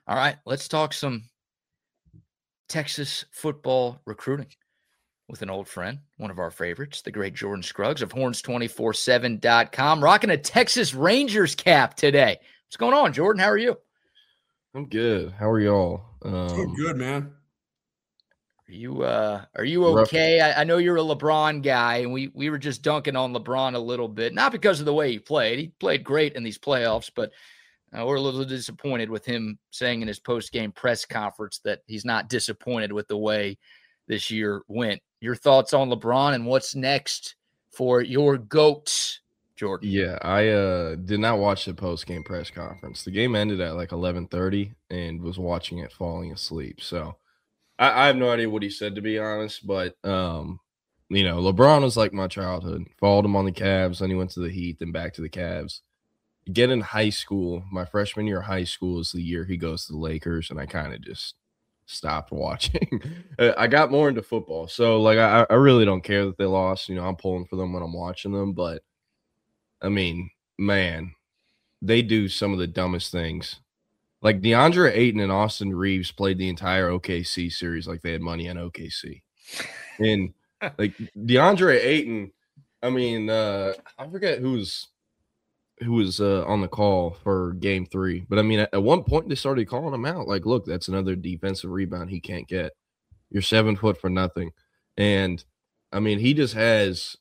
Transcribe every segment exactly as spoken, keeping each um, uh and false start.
All right, let's talk some Texas football recruiting with an old friend, one of our favorites, the great Jordan Scruggs of horns two four seven dot com, rocking a Texas Rangers cap today. What's going on, Jordan? How are you? I'm good. How are y'all? Um, good, man. Are you uh, are you okay? I, I know you're a LeBron guy, and we we were just dunking on LeBron a little bit, not because of the way he played. He played great in these playoffs, but Uh, we're a little disappointed with him saying in his post-game press conference that he's not disappointed with the way this year went. Your thoughts on LeBron and what's next for your GOATs, Jordan? Yeah, I uh, did not watch the post-game press conference. The game ended at like eleven thirty and was watching it falling asleep. So I, I have no idea what he said, to be honest. But, um, you know, LeBron was like my childhood. Followed him on the Cavs, then he went to the Heat, then back to the Cavs. Get in high school, my freshman year of high school is the year he goes to the Lakers, and I kind of just stopped watching. I got more into football, so like I, I really don't care that they lost. You know, I'm pulling for them when I'm watching them, but I mean, man, they do some of the dumbest things. Like DeAndre Ayton and Austin Reeves played the entire O K C series like they had money on O K C, and like DeAndre Ayton, I mean, uh, I forget who's. who was uh, on the call for game three. But, I mean, at, at one point they started calling him out. Like, look, that's another defensive rebound he can't get. You're seven foot for nothing. And, I mean, he just has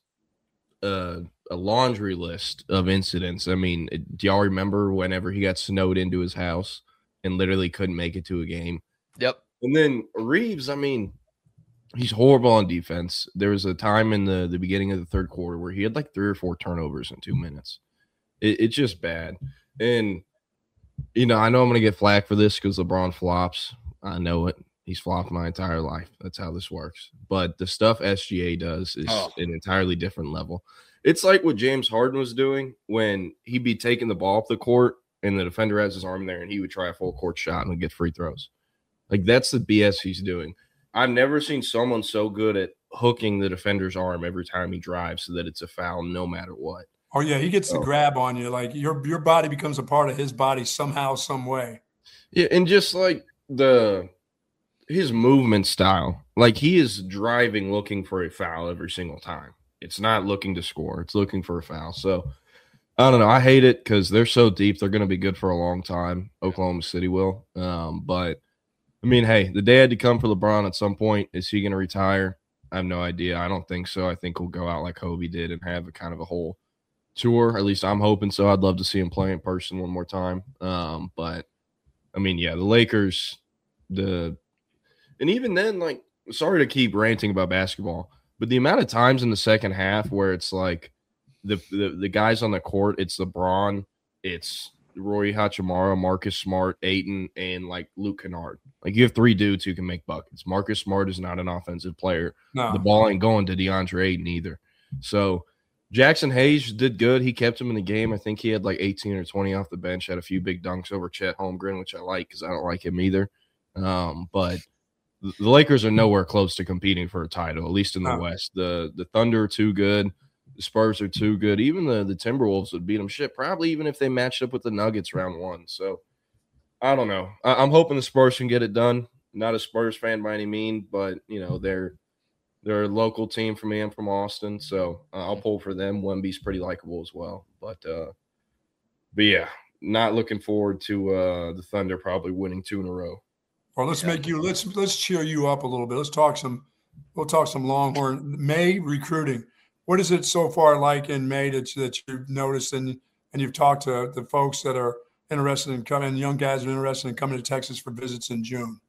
a, a laundry list of incidents. I mean, do y'all remember whenever he got snowed into his house and literally couldn't make it to a game? Yep. And then Reeves, I mean, he's horrible on defense. There was a time in the, the beginning of the third quarter where he had like three or four turnovers in two minutes. It, it's just bad. And, you know, I know I'm going to get flack for this because LeBron flops. I know it. He's flopped my entire life. That's how this works. But the stuff S G A does is oh. an entirely different level. It's like what James Harden was doing when he'd be taking the ball up the court and the defender has his arm there and he would try a full court shot and would get free throws. Like, that's the B S he's doing. I've never seen someone so good at hooking the defender's arm every time he drives so that it's a foul no matter what. Oh, yeah, he gets the oh. grab on you. Like, your your body becomes a part of his body somehow, some way. Yeah, and just, like, the his movement style. Like, he is driving looking for a foul every single time. It's not looking to score. It's looking for a foul. So, I don't know. I hate it because they're so deep. They're going to be good for a long time. Oklahoma City will. Um, but, I mean, hey, the day had to come for LeBron at some point. Is he going to retire? I have no idea. I don't think so. I think he'll go out like Kobe did and have a kind of a whole tour. At least I'm hoping so. I'd love to see him play in person one more time. Um, but I mean, yeah, the Lakers, the and even then, like, sorry to keep ranting about basketball, but the amount of times in the second half where it's like the the, the guys on the court, it's LeBron, it's Roy Hachimura, Marcus Smart, Ayton, and like Luke Kennard. Like, you have three dudes who can make buckets. Marcus Smart is not an offensive player. No. The ball ain't going to DeAndre Ayton either. So Jackson Hayes did good. He kept him in the game. I think he had like eighteen or twenty off the bench, had a few big dunks over Chet Holmgren, which I like because I don't like him either. Um, but the Lakers are nowhere close to competing for a title, at least in the oh. West. The the Thunder are too good. The Spurs are too good. Even the, the Timberwolves would beat them shit, probably even if they matched up with the Nuggets round one. So, I don't know. I, I'm hoping the Spurs can get it done. Not a Spurs fan by any means, but, you know, they're – They're a local team for me. I'm from Austin, so uh, I'll pull for them. Wemby's pretty likable as well. But, uh, but yeah, not looking forward to uh, the Thunder probably winning two in a row. Well, let's yeah. make you let's let's cheer you up a little bit. Let's talk some. We'll talk some Longhorn May recruiting. What is it so far like in May that that you've noticed and and you've talked to the folks that are interested in coming, young guys are interested in coming to Texas for visits in June?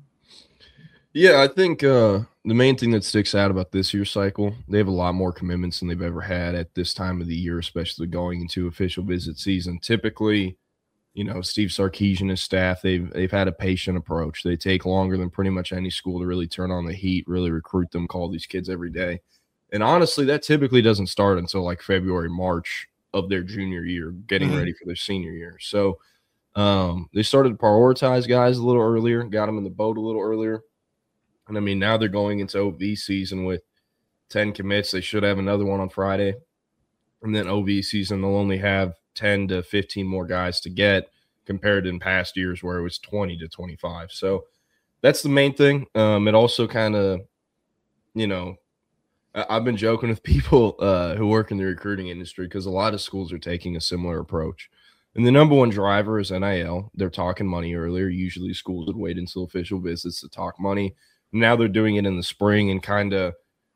Yeah, I think uh, the main thing that sticks out about this year's cycle, they have a lot more commitments than they've ever had at this time of the year, especially going into official visit season. Typically, you know, Steve Sarkisian and his staff, they've they've had a patient approach. They take longer than pretty much any school to really turn on the heat, really recruit them, call these kids every day. And honestly, that typically doesn't start until like February, March of their junior year, getting mm-hmm. ready for their senior year. So um, they started to prioritize guys a little earlier, got them in the boat a little earlier. And, I mean, now they're going into O V season with ten commits. They should have another one on Friday. And then O V season, they'll only have ten to fifteen more guys to get. compared to in past years where it was twenty to twenty-five. So that's the main thing. Um, it also kind of, you know, I, I've been joking with people uh, who work in the recruiting industry because a lot of schools are taking a similar approach. And the number one driver is N I L. They're talking money earlier. Usually schools would wait until official visits to talk money. Now they're doing it in the spring and kind of,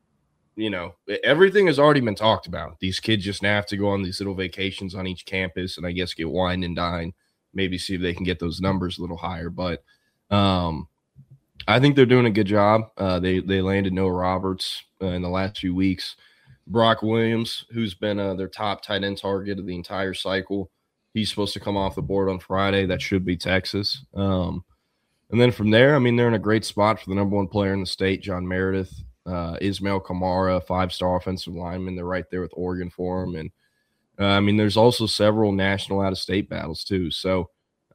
you know, everything has already been talked about. These kids just now have to go on these little vacations on each campus and I guess get wine and dine, maybe see if they can get those numbers a little higher. But um, I think they're doing a good job. Uh, they they landed Noah Roberts uh, in the last few weeks. Brock Williams, who's been uh, their top tight end target of the entire cycle, he's supposed to come off the board on Friday. That should be Texas. Um, and then from there, I mean, they're in a great spot for the number one player in the state, John Meredith. Uh, Ismail Kamara, five-star offensive lineman. They're right there with Oregon for him. And, uh, I mean, there's also several national out-of-state battles too. So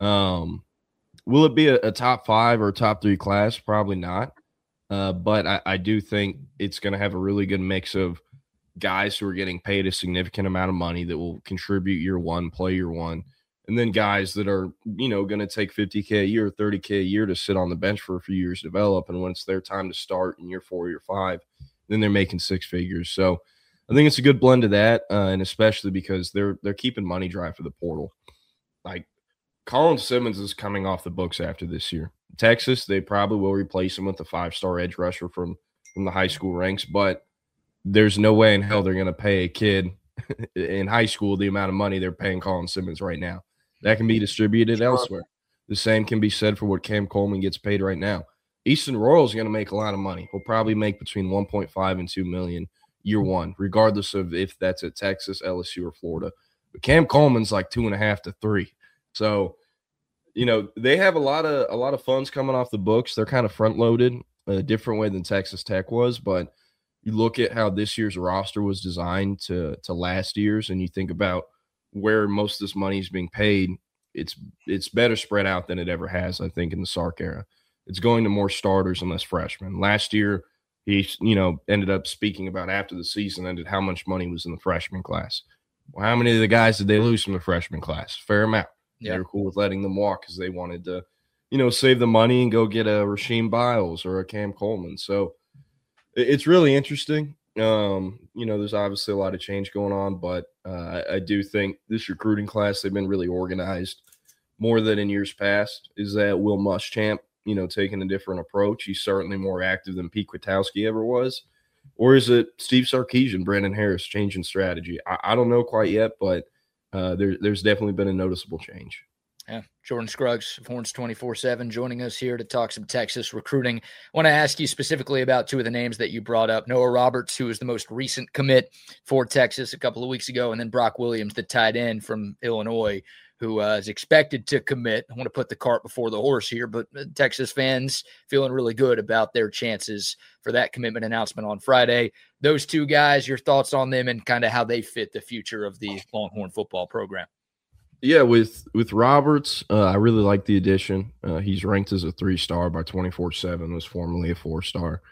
um, will it be a, a top five or a top three class? Probably not. Uh, but I, I do think it's going to have a really good mix of guys who are getting paid a significant amount of money that will contribute year one, play year one, and then guys that are, you know, going to take fifty K a year, thirty K a year to sit on the bench for a few years to develop. And when it's their time to start in year four, year five, then they're making six figures. So I think it's a good blend of that, uh, and especially because they're they're keeping money dry for the portal. Like Colin Simmons is coming off the books after this year. Texas, they probably will replace him with a five-star edge rusher from, from the high school ranks, but there's no way in hell they're going to pay a kid in high school the amount of money they're paying Colin Simmons right now. That can be distributed sure. elsewhere. The same can be said for what Cam Coleman gets paid right now. Easton Royal is going to make a lot of money. He'll probably make between one point five and two million year one, regardless of if that's at Texas, L S U, or Florida. But Cam Coleman's like two and a half to three. So, you know, they have a lot of a lot of funds coming off the books. They're kind of front loaded, a different way than Texas Tech was, but you look at how this year's roster was designed to to last year's, and you think about where most of this money is being paid, it's it's better spread out than it ever has, I think, in the Sark era. It's going to more starters and less freshmen. Last year, he, you know, ended up speaking about after the season ended how much money was in the freshman class. Well, how many of the guys did they lose from the freshman class? Fair amount. Yeah. They were cool with letting them walk because they wanted to, you know, save the money and go get a Rasheem Biles or a Cam Coleman. So it's really interesting. Um, you know, there's obviously a lot of change going on, but uh, I, I do think this recruiting class, they've been really organized more than in years past. Is that Will Muschamp, you know, taking a different approach? He's certainly more active than Pete Kwiatkowski ever was. Or is it Steve Sarkisian, Brandon Harris changing strategy? I, I don't know quite yet, but uh, there, there's definitely been a noticeable change. Yeah, Jordan Scruggs of Horns twenty-four seven joining us here to talk some Texas recruiting. I want to ask you specifically about two of the names that you brought up. Noah Roberts, who was the most recent commit for Texas a couple of weeks ago, and then Brock Williams, the tight end from Illinois, who uh, is expected to commit. I want to put the cart before the horse here, but Texas fans feeling really good about their chances for that commitment announcement on Friday. Those two guys, your thoughts on them and kind of how they fit the future of the Longhorn football program. Yeah, with with Roberts, uh, I really like the addition. Uh, he's ranked as a three-star by twenty-four seven, was formerly a four-star,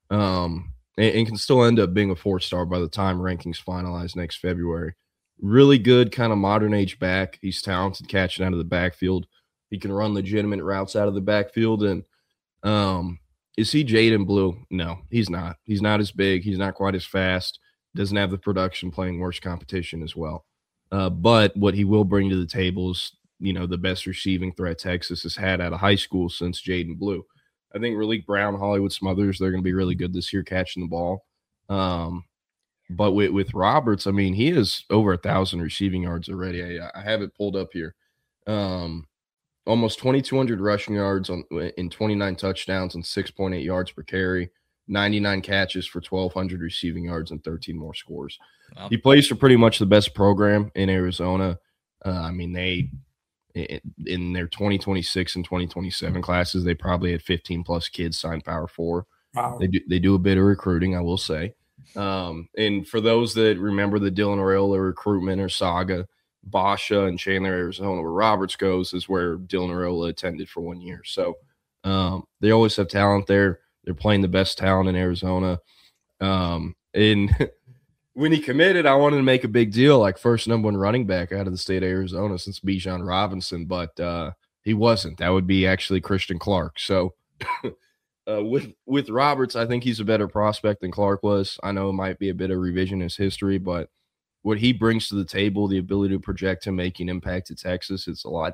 um, and, and can still end up being a four-star by the time rankings finalize next February. Really good kind of modern-age back. He's talented catching out of the backfield. He can run legitimate routes out of the backfield. And um, is he Jaden Blue? No, he's not. He's not as big. He's not quite as fast. Doesn't have the production playing worse competition as well. Uh, but what he will bring to the table is, you know, the best receiving threat Texas has had out of high school since Jaden Blue. I think Raleek Brown, Hollywood Smothers, they're going to be really good this year catching the ball. Um, but with, with Roberts, I mean, he has over a thousand receiving yards already. I, I have it pulled up here. Um, almost twenty-two hundred rushing yards on in twenty-nine touchdowns and six point eight yards per carry. ninety-nine catches for twelve hundred receiving yards and thirteen more scores. Wow. He plays for pretty much the best program in Arizona. Uh, I mean, they in their twenty twenty-six and twenty twenty-seven classes, they probably had fifteen plus kids signed Power Four. Wow. They do, they do a bit of recruiting, I will say. Um, and for those that remember the Dylan Areola recruitment or saga, Basha and Chandler, Arizona, where Roberts goes, is where Dylan Areola attended for one year. So um, they always have talent there. They're playing the best talent in Arizona. Um, and when he committed, I wanted to make a big deal, like first number one running back out of the state of Arizona since Bijan Robinson, but uh, he wasn't. That would be actually Christian Clark. So uh, with with Roberts, I think he's a better prospect than Clark was. I know it might be a bit of revisionist history, but what he brings to the table, the ability to project him making impact at Texas, it's a lot.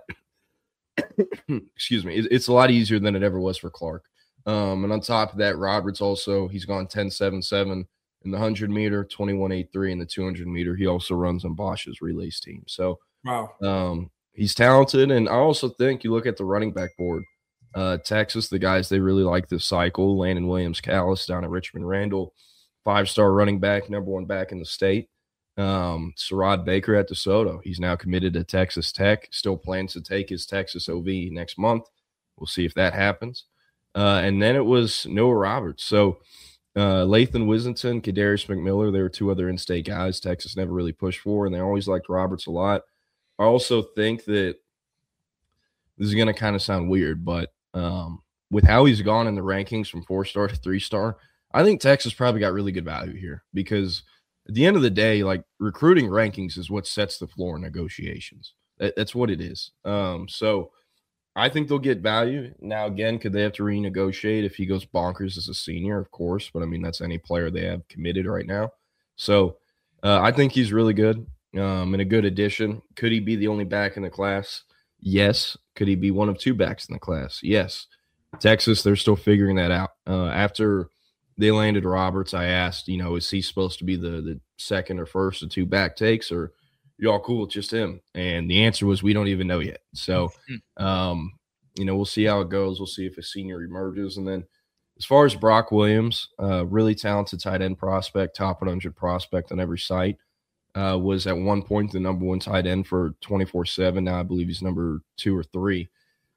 excuse me, it, it's a lot easier than it ever was for Clark. Um, and on top of that, Roberts also, he's gone ten seven seven in the one hundred meter, twenty-one eight three in the two hundred meter. He also runs on Bosch's relays team. So wow, um, he's talented. And I also think you look at the running back board, uh, Texas, the guys they really like this cycle, Landon Williams-Callis down at Richmond Randall, five-star running back, number one back in the state. Um, Sarad Baker at DeSoto. He's now committed to Texas Tech, still plans to take his Texas O V next month. We'll see if that happens. Uh, and then it was Noah Roberts. So uh, Lathan Wissington, Kadarius McMiller, there were two other in-state guys Texas never really pushed for, and they always liked Roberts a lot. I also think that this is going to kind of sound weird, but um, with how he's gone in the rankings from four-star to three-star, I think Texas probably got really good value here because at the end of the day, like recruiting rankings is what sets the floor in negotiations. That, that's what it is. Um, so I think they'll get value. Now, again, could they have to renegotiate if he goes bonkers as a senior? Of course, but I mean, that's any player they have committed right now. So uh, I think he's really good um, and a good addition. Could he be the only back in the class? Yes. Could he be one of two backs in the class? Yes. Texas, they're still figuring that out. Uh, after they landed Roberts, I asked, you know, is he supposed to be the, the second or first of two back takes, or y'all cool with just him? And the answer was, we don't even know yet. So, um, you know, we'll see how it goes. We'll see if a senior emerges. And then as far as Brock Williams, uh, really talented tight end prospect, top one hundred prospect on every site, uh, was at one point the number one tight end for twenty-four seven. Now I believe he's number two or three.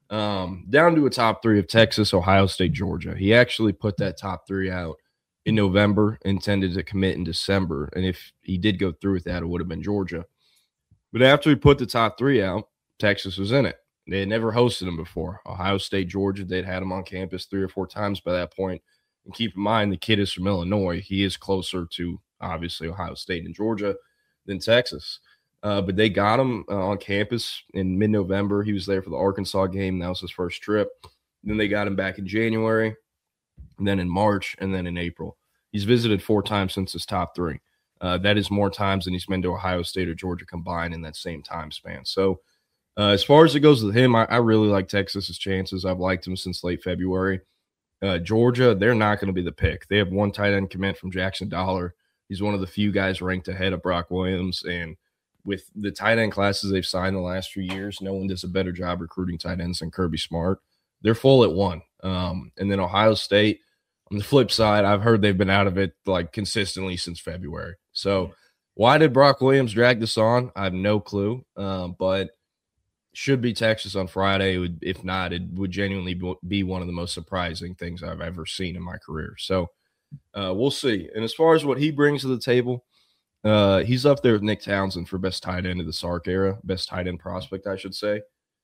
Um, down to a top three of Texas, Ohio State, Georgia. He actually put that top three out in November, intended to commit in December. And if he did go through with that, it would have been Georgia. But after he put the top three out, Texas was in it. They had never hosted him before. Ohio State, Georgia, they'd had him on campus three or four times by that point. And keep in mind, the kid is from Illinois. He is closer to, obviously, Ohio State and Georgia than Texas. Uh, but they got him uh, on campus in mid-November. He was there for the Arkansas game. That was his first trip. Then they got him back in January, and then in March, and then in April. He's visited four times since his top three. Uh, that is more times than he's been to Ohio State or Georgia combined in that same time span. So uh, as far as it goes with him, I, I really like Texas's chances. I've liked him since late February. Uh, Georgia, they're not going to be the pick. They have one tight end commit from Jackson Dollar. He's one of the few guys ranked ahead of Brock Williams, and with the tight end classes they've signed the last few years, no one does a better job recruiting tight ends than Kirby Smart. They're full at one. Um, and then Ohio State, on the flip side, I've heard they've been out of it like consistently since February. So why did Brock Williams drag this on? I have no clue. Um, but should be Texas on Friday. It would, if not, it would genuinely be one of the most surprising things I've ever seen in my career. So uh, we'll see. And as far as what he brings to the table, Uh, he's up there with Nick Townsend for best tight end of the Sark era, best tight end prospect, I should say.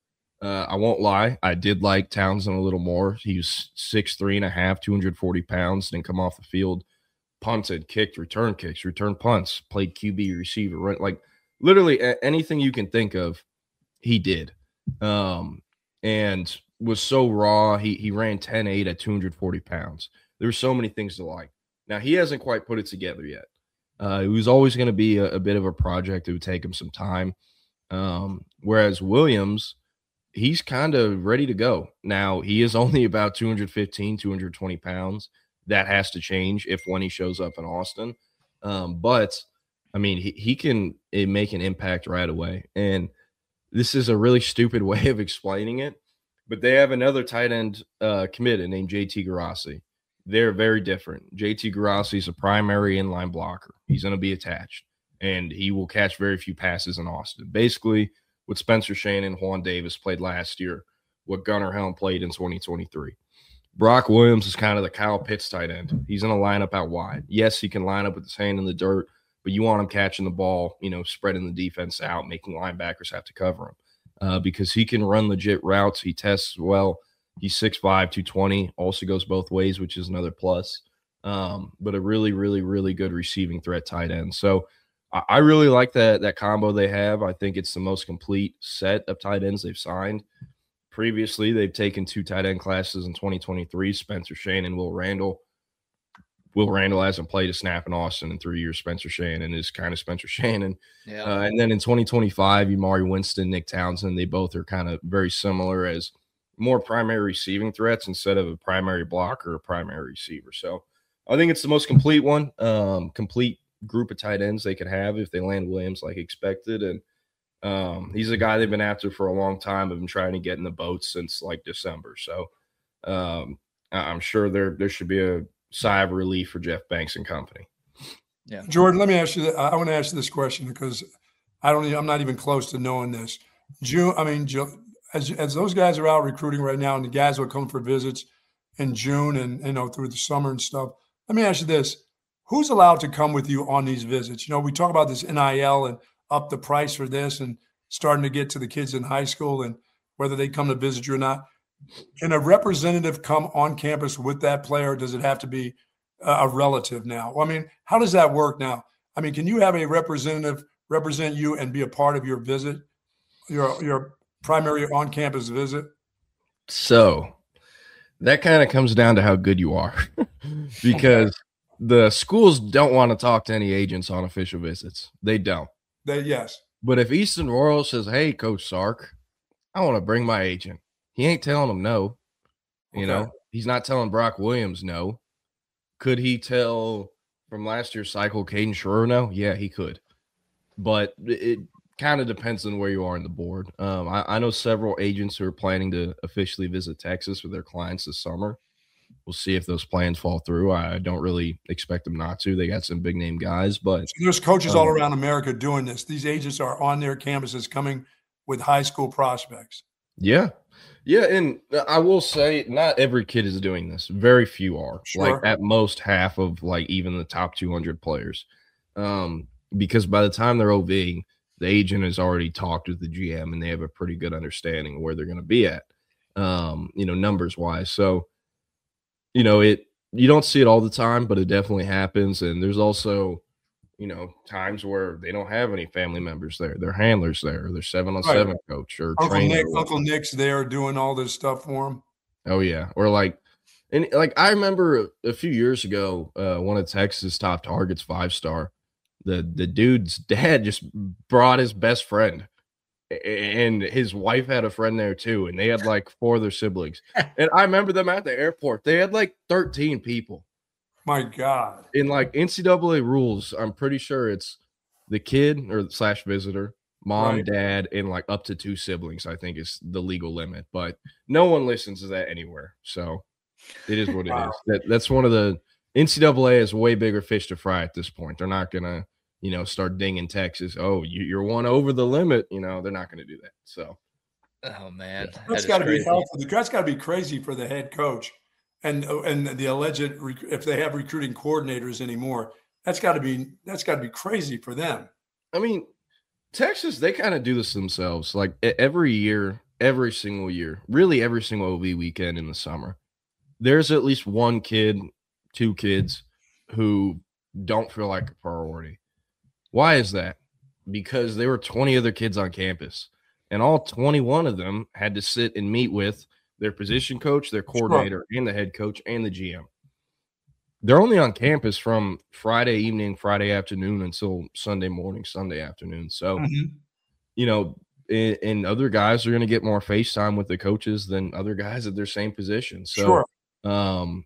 Uh, I won't lie. I did like Townsend a little more. He was six three and a half, two hundred forty pounds, didn't come off the field, punted, kicked, return kicks, return punts, played Q B, receiver, run, like literally a- anything you can think of, he did. Um, and was so raw. He, he ran ten eight at two hundred forty pounds. There were so many things to like. Now, he hasn't quite put it together yet. Uh, it was always going to be a, a bit of a project. It would take him some time. Um, whereas Williams, he's kind of ready to go. Now, he is only about two hundred fifteen, two hundred twenty pounds. That has to change if when he shows up in Austin. Um, but, I mean, he, he can uh, make an impact right away. And this is a really stupid way of explaining it, but they have another tight end uh, committed named J T Garasi. They're very different. J T Garasi is a primary inline blocker. He's going to be attached, and he will catch very few passes in Austin. Basically, what Spencer Shannon and Juan Davis played last year, what Gunnar Helm played in twenty twenty-three. Brock Williams is kind of the Kyle Pitts tight end. He's going to line up out wide. Yes, he can line up with his hand in the dirt, but you want him catching the ball, you know, spreading the defense out, making linebackers have to cover him uh, because he can run legit routes. He tests well. He's six five, two twenty, also goes both ways, which is another plus. um, but a really, really, really good receiving threat tight end. So I, I really like that that combo they have. I think it's the most complete set of tight ends they've signed. Previously, they've taken two tight end classes in twenty twenty-three, Spencer Shane and Will Randall. Will Randall hasn't played a snap in Austin in three years. Spencer Shannon is kind of Spencer Shannon. Yeah. Uh, and then in twenty twenty-five, Umari Winston, Nick Townsend, they both are kind of very similar as more primary receiving threats instead of a primary blocker or a primary receiver. So I think it's the most complete one, um, complete group of tight ends they could have if they land Williams like expected. And um, he's a guy they've been after for a long time. I've been trying to get in the boat since like December. So um, I'm sure there there should be a sigh of relief for Jeff Banks and company. Yeah, Jordan, let me ask you. I want to ask you this question because I don't. I'm not even close to knowing this. June. I mean, as as those guys are out recruiting right now, and the guys will come for visits in June and you know through the summer and stuff. Let me ask you this: who's allowed to come with you on these visits? You know, we talk about this N I L and up the price for this, and starting to get to the kids in high school and whether they come to visit you or not. Can a representative come on campus with that player? Or does it have to be a relative now? Well, I mean, how does that work now? I mean, can you have a representative represent you and be a part of your visit, your your primary on-campus visit? So that kind of comes down to how good you are because okay. the schools don't want to talk to any agents on official visits. They don't. They, yes. But if Easton Royal says, hey, Coach Sark, I want to bring my agent. He ain't telling them no. You okay. know, he's not telling Brock Williams no. Could he tell from last year's cycle Caden Schroer no? Yeah, he could. But it, it kind of depends on where you are in the board. Um, I, I know several agents who are planning to officially visit Texas with their clients this summer. We'll see if those plans fall through. I don't really expect them not to. They got some big name guys, but so there's coaches um, all around America doing this. These agents are on their campuses coming with high school prospects. Yeah. Yeah, and I will say not every kid is doing this. Very few are. Sure. Like at most half of like even the top two hundred players. Um, because by the time they're OVing, the agent has already talked with the G M and they have a pretty good understanding of where they're going to be at, um, you know, numbers wise. So, you know, it you don't see it all the time, but it definitely happens. And there's also, you know, times where they don't have any family members there. Their handlers there, their seven on seven right. coach or Uncle trainer. Nick, Uncle Nick's there doing all this stuff for him. Oh yeah. Or like, and like, I remember a, a few years ago, uh, one of Texas top targets, five-star, the, the dude's dad just brought his best friend and his wife had a friend there too. And they had like four of their siblings. And I remember them at the airport. They had like thirteen people. My God. In like N C double A rules, I'm pretty sure it's the kid or slash visitor, mom, right. dad, and like up to two siblings, I think is the legal limit. But no one listens to that anywhere. So it is what it wow. is. That, that's one of the N C double A is way bigger fish to fry at this point. They're not going to, you know, start dinging Texas. Oh, you, you're one over the limit. You know, they're not going to do that. So. Oh, man. Yeah. That's got to be helpful. That's got to be crazy for the head coach. And and the alleged if they have recruiting coordinators anymore, that's got to be that's got to be crazy for them. I mean, Texas, they kind of do this themselves. Like every year, every single year, really every single O V weekend in the summer, there's at least one kid, two kids who don't feel like a priority. Why is that? Because there were twenty other kids on campus, and all twenty-one of them had to sit and meet with their position coach, their coordinator, sure. and the head coach, and the G M. They're only on campus from Friday evening, Friday afternoon until Sunday morning, Sunday afternoon. So, mm-hmm. you know, and, and other guys are going to get more FaceTime with the coaches than other guys at their same position. So, sure. um,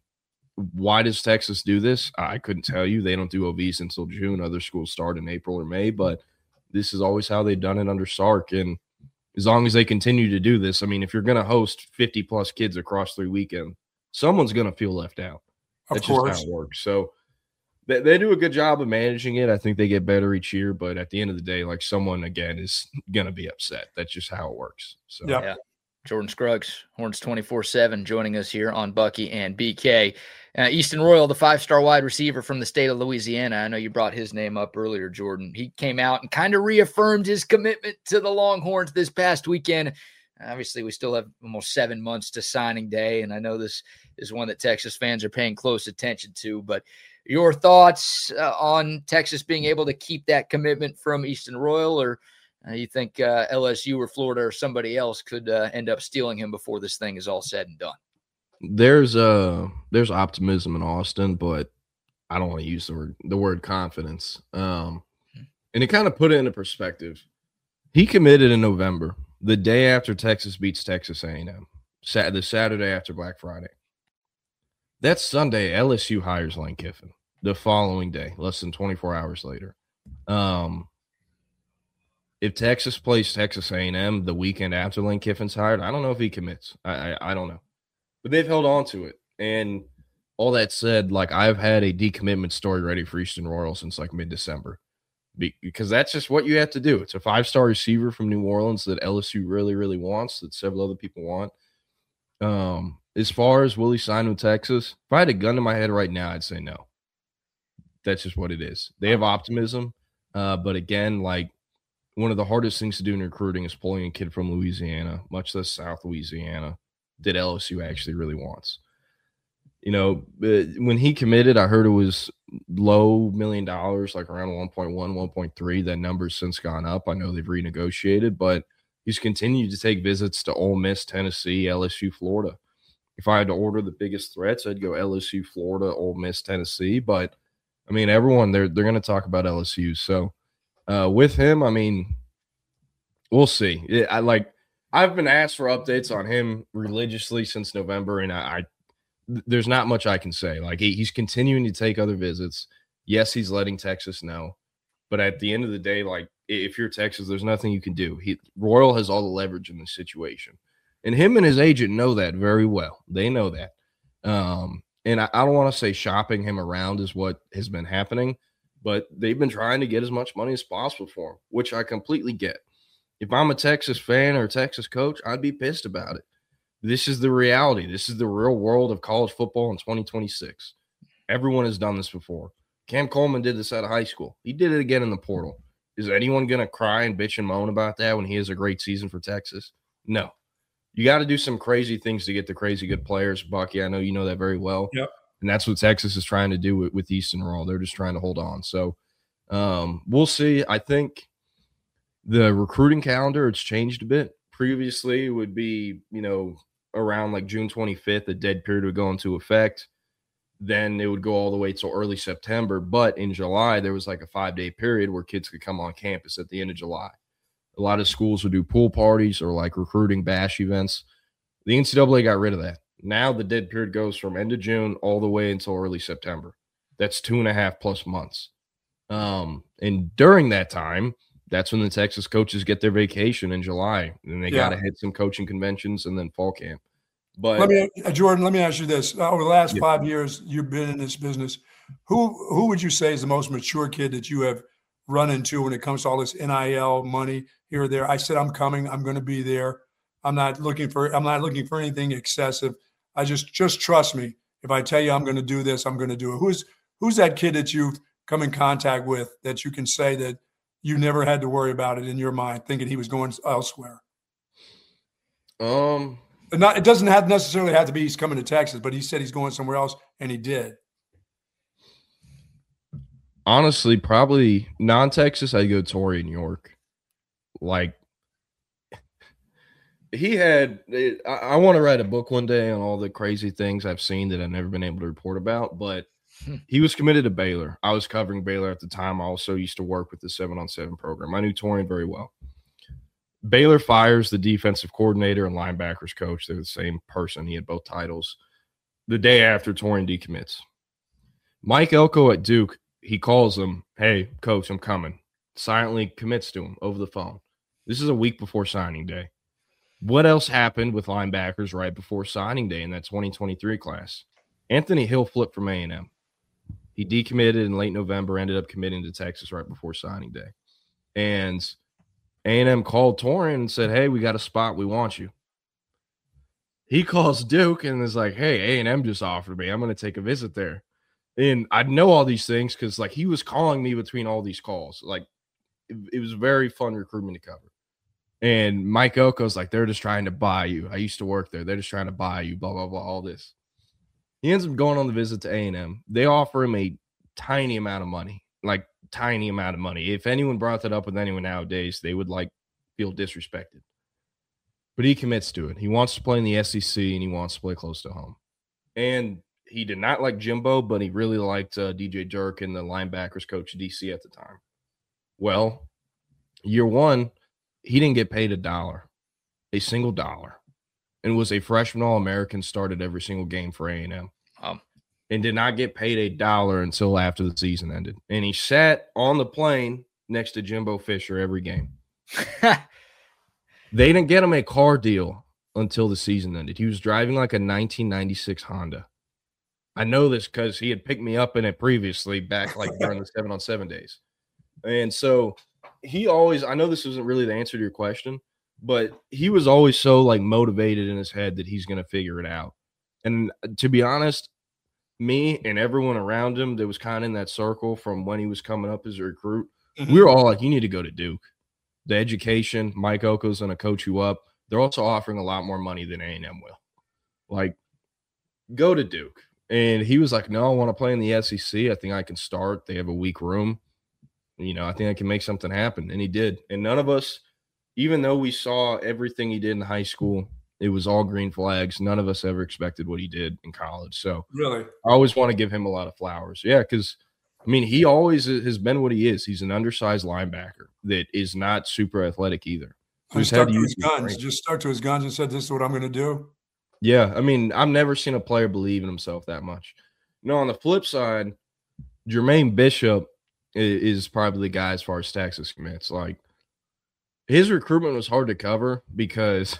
why does Texas do this? I couldn't tell you. They don't do O Vs until June. Other schools start in April or May, but this is always how they've done it under Sark. And as long as they continue to do this, I mean, if you're going to host fifty plus kids across three weekends, someone's going to feel left out. That's just how it works. So they, they do a good job of managing it. I think they get better each year, but at the end of the day, like someone again is going to be upset. That's just how it works. So yep. yeah. Jordan Scruggs, Horns twenty-four seven, joining us here on Bucky and B K. Uh, Easton Royal, the five-star wide receiver from the state of Louisiana. I know you brought his name up earlier, Jordan. He came out and kind of reaffirmed his commitment to the Longhorns this past weekend. Obviously, we still have almost seven months to signing day, and I know this is one that Texas fans are paying close attention to. But your thoughts uh, on Texas being able to keep that commitment from Easton Royal, or uh, you think uh, L S U or Florida or somebody else could uh, end up stealing him before this thing is all said and done? There's uh there's optimism in Austin, but I don't want to use the word the word confidence. Um, and to kind of put it into perspective, he committed in November, the day after Texas beats Texas A and M, Sat- the Saturday after Black Friday. That Sunday, L S U hires Lane Kiffin. The following day, less than twenty-four hours later. Um, if Texas plays Texas A and M the weekend after Lane Kiffin's hired, I don't know if he commits. I, I I don't know. But they've held on to it. And all that said, like, I've had a decommitment story ready for Easton Royal since like mid-December. Because that's just what you have to do. It's a five-star receiver from New Orleans that L S U really, really wants, that several other people want. Um, as far as will he sign with Texas, if I had a gun to my head right now, I'd say no. That's just what it is. They have optimism. Uh, but again, like, one of the hardest things to do in recruiting is pulling a kid from Louisiana, much less South Louisiana, that L S U actually really wants. You know, when he committed, I heard it was low million dollars, like around one point one, one point three. That number's since gone up. I know they've renegotiated, but he's continued to take visits to Ole Miss, Tennessee, L S U, Florida. If I had to order the biggest threats, I'd go L S U, Florida, Ole Miss, Tennessee. But, I mean, everyone, they're, they're going to talk about L S U. So, uh, with him, I mean, we'll see. It, I like – I've been asked for updates on him religiously since November, and I, I there's not much I can say. Like, he, he's continuing to take other visits. Yes, he's letting Texas know, but at the end of the day, like, if you're Texas, there's nothing you can do. He Royal has all the leverage in this situation, and him and his agent know that very well. They know that, um, and I, I don't want to say shopping him around is what has been happening, but they've been trying to get as much money as possible for him, which I completely get. If I'm a Texas fan or a Texas coach, I'd be pissed about it. This is the reality. This is the real world of college football in twenty twenty-six. Everyone has done this before. Cam Coleman did this out of high school. He did it again in the portal. Is anyone going to cry and bitch and moan about that when he has a great season for Texas? No. You got to do some crazy things to get the crazy good players. Bucky, I know you know that very well. Yep. And that's what Texas is trying to do with, with Easton Royal. They're just trying to hold on. So um, we'll see. I think the recruiting calendar, it's changed a bit. Previously, it would be, you know, around like June twenty-fifth, the dead period would go into effect. Then it would go all the way till early September. But in July, there was like a five-day period where kids could come on campus at the end of July. A lot of schools would do pool parties or like recruiting bash events. The N C double A got rid of that. Now the dead period goes from end of June all the way until early September. That's two and a half plus months. Um, and during that time, that's when the Texas coaches get their vacation in July, and they yeah. got to hit some coaching conventions and then fall camp. But let me, uh, Jordan, let me ask you this: over the last yeah. five years you've been in this business, who who would you say is the most mature kid that you have run into when it comes to all this N I L money here or there? I said I'm coming. I'm going to be there. I'm not looking for. I'm not looking for anything excessive. I just just trust me. If I tell you I'm going to do this, I'm going to do it. Who's who's that kid that you've come in contact with that you can say that you never had to worry about it in your mind, thinking he was going elsewhere? Um, not it doesn't have necessarily have to be he's coming to Texas, but he said he's going somewhere else, and he did. Honestly, probably non-Texas, I'd go Torian York. Like, he had – I, I want to write a book one day on all the crazy things I've seen that I've never been able to report about, but he was committed to Baylor. I was covering Baylor at the time. I also used to work with the seven on seven program. I knew Torian very well. Baylor fires the defensive coordinator and linebackers coach. They're the same person. He had both titles. The day after, Torian decommits. Mike Elko at Duke, he calls him, "Hey, coach, I'm coming." Silently commits to him over the phone. This is a week before signing day. What else happened with linebackers right before signing day in that twenty twenty-three class? Anthony Hill flipped from A and M. He decommitted in late November, ended up committing to Texas right before signing day. And A and M called Torian and said, "Hey, we got a spot. We want you." He calls Duke and is like, "Hey, A and M just offered me. I'm going to take a visit there." And I know all these things because, like, he was calling me between all these calls. Like, it, it was very fun recruitment to cover. And Mike Elko's like, they're just trying to buy you. I used to work there. They're just trying to buy you, blah, blah, blah, all this. He ends up going on the visit to A and M. They offer him a tiny amount of money, like tiny amount of money. If anyone brought that up with anyone nowadays, they would like feel disrespected. But he commits to it. He wants to play in the S E C, and he wants to play close to home. And he did not like Jimbo, but he really liked uh, D J Durkin, the linebackers coach at D C at the time. Well, year one, he didn't get paid a dollar, a single dollar, and was a freshman All-American, started every single game for A and M, um, and did not get paid a dollar until after the season ended. And he sat on the plane next to Jimbo Fisher every game. They didn't get him a car deal until the season ended. He was driving like a nineteen ninety-six Honda. I know this because he had picked me up in it previously back like during the seven on seven days. And so he always, I know this isn't really the answer to your question, but he was always so like motivated in his head that he's going to figure it out. And to be honest, me and everyone around him that was kind of in that circle from when he was coming up as a recruit, mm-hmm. we were all like, you need to go to Duke. The education, Mike Elko's going to coach you up. They're also offering a lot more money than A and M will. Like, go to Duke. And he was like, no, I want to play in the S E C. I think I can start. They have a weak room. You know, I think I can make something happen. And he did. And none of us, even though we saw everything he did in high school, it was all green flags. None of us ever expected what he did in college. So really, I always want to give him a lot of flowers. Yeah, because, I mean, he always has been what he is. He's an undersized linebacker that is not super athletic either. So he stuck to his guns, just stuck to his guns and said, this is what I'm going to do. Yeah, I mean, I've never seen a player believe in himself that much. You know, on the flip side, Jermaine Bishop is probably the guy as far as Texas commits. Like, his recruitment was hard to cover because,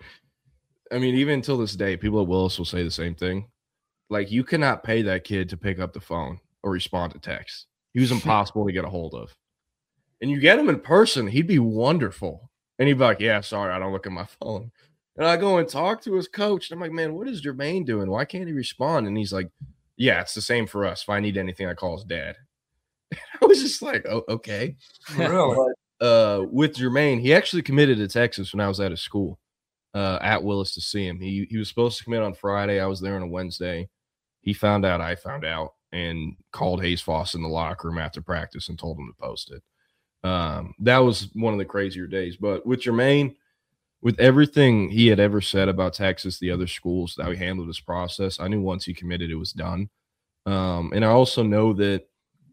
I mean, even until this day, people at Willis will say the same thing. Like, you cannot pay that kid to pick up the phone or respond to text. He was impossible to get a hold of. And you get him in person, he'd be wonderful. And he'd be like, yeah, sorry, I don't look at my phone. And I go and talk to his coach. And I'm like, man, what is Jermaine doing? Why can't he respond? And he's like, yeah, it's the same for us. If I need anything, I call his dad. I was just like, oh, okay. Really? But, uh, with Jermaine, he actually committed to Texas when I was at his school uh, at Willis to see him. He he was supposed to commit on Friday. I was there on a Wednesday. He found out, I found out, and called Hayes Foss in the locker room after practice and told him to post it. Um, that was one of the crazier days. But with Jermaine, with everything he had ever said about Texas, the other schools, that we handled this process, I knew once he committed, it was done. Um, and I also know that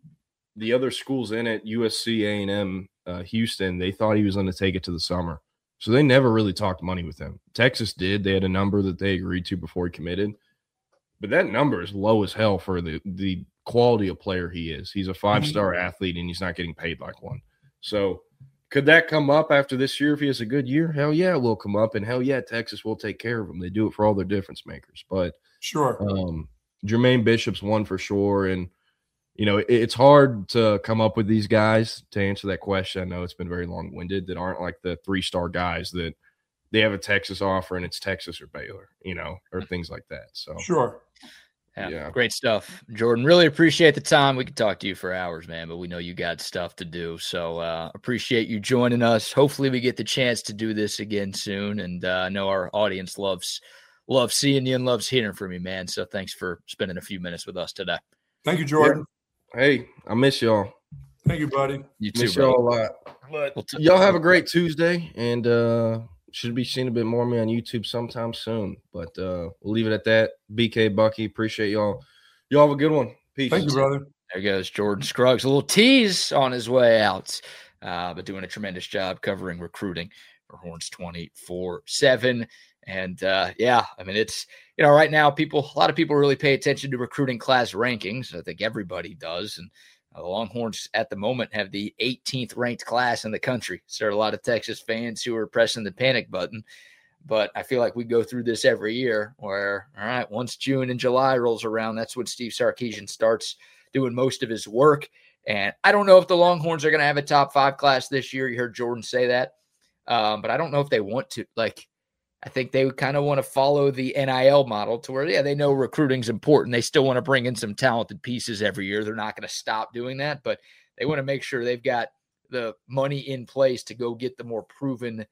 the other schools in it, U S C, A and M, uh, Houston, they thought he was going to take it to the summer. So they never really talked money with him. Texas did. They had a number that they agreed to before he committed. But that number is low as hell for the, the quality of player he is. He's a five-star mm-hmm. athlete, and he's not getting paid like one. So could that come up after this year if he has a good year? Hell yeah, it will come up, and hell yeah, Texas will take care of him. They do it for all their difference makers. But sure, um, Jermaine Bishop's one for sure, and you know it, it's hard to come up with these guys to answer that question. I know it's been very long-winded that aren't like the three-star guys that they have a Texas offer and it's Texas or Baylor, you know, or things like that. So sure. Yeah, yeah, great stuff, Jordan. Really appreciate the time. We could talk to you for hours, man, but we know you got stuff to do. So uh, appreciate you joining us. Hopefully we get the chance to do this again soon. And uh, I know our audience loves loves seeing you and loves hearing from you, man. So thanks for spending a few minutes with us today. Thank you, Jordan. Yeah. Hey, I miss y'all. Thank you, buddy. You too, miss bro. y'all a lot. But we'll t- y'all have a great Tuesday, and uh, should be seeing a bit more of me on YouTube sometime soon. But uh, we'll leave it at that. B K, Bucky, appreciate y'all. Y'all have a good one. Peace. Thank you, brother. There goes Jordan Scruggs. A little tease on his way out, uh, but doing a tremendous job covering recruiting for Horns twenty-four seven. And, uh, yeah, I mean, it's, you know, right now people, a lot of people really pay attention to recruiting class rankings. I think everybody does. And uh, the Longhorns at the moment have the eighteenth ranked class in the country. So there are a lot of Texas fans who are pressing the panic button. But I feel like we go through this every year where, all right, once June and July rolls around, that's when Steve Sarkisian starts doing most of his work. And I don't know if the Longhorns are going to have a top five class this year. You heard Jordan say that. Um, but I don't know if they want to. Like, I think they would kind of want to follow the N I L model to where, yeah, they know recruiting's important. They still want to bring in some talented pieces every year. They're not going to stop doing that, but they want to make sure they've got the money in place to go get the more proven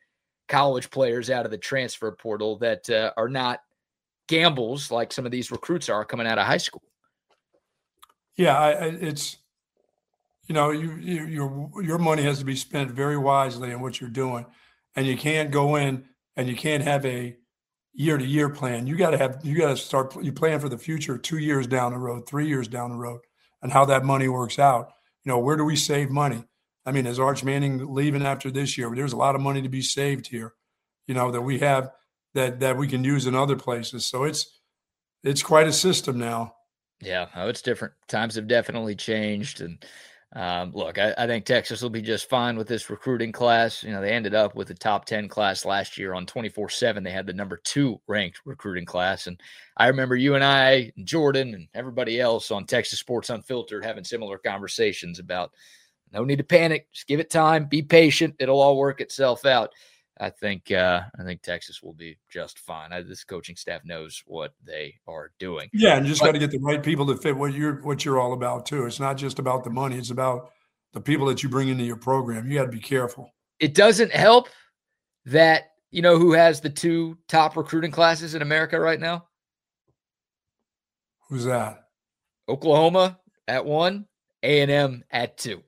college players out of the transfer portal that uh, are not gambles like some of these recruits are coming out of high school. Yeah, I, I, it's, you know, you, you, your your money has to be spent very wisely in what you're doing, and you can't go in and you can't have a year to year plan. You got to have you got to start you plan for the future, two years down the road, three years down the road, and how that money works out. You know, where do we save money? I mean, is Arch Manning leaving after this year? There's a lot of money to be saved here, you know, that we have that that we can use in other places. So it's it's quite a system now. Yeah, oh, it's different. Times have definitely changed. And um, look, I, I think Texas will be just fine with this recruiting class. You know, they ended up with a top ten class last year on twenty-four seven. They had the number two ranked recruiting class. And I remember you and I, and Jordan, and everybody else on Texas Sports Unfiltered having similar conversations about no need to panic. Just give it time. Be patient. It'll all work itself out. I think uh, I think Texas will be just fine. I, this coaching staff knows what they are doing. Yeah, and you just got to get the right people to fit what you're what you're all about too. It's not just about the money; it's about the people that you bring into your program. You got to be careful. It doesn't help that you know who has the two top recruiting classes in America right now. Who's that? Oklahoma at one, A and M at two.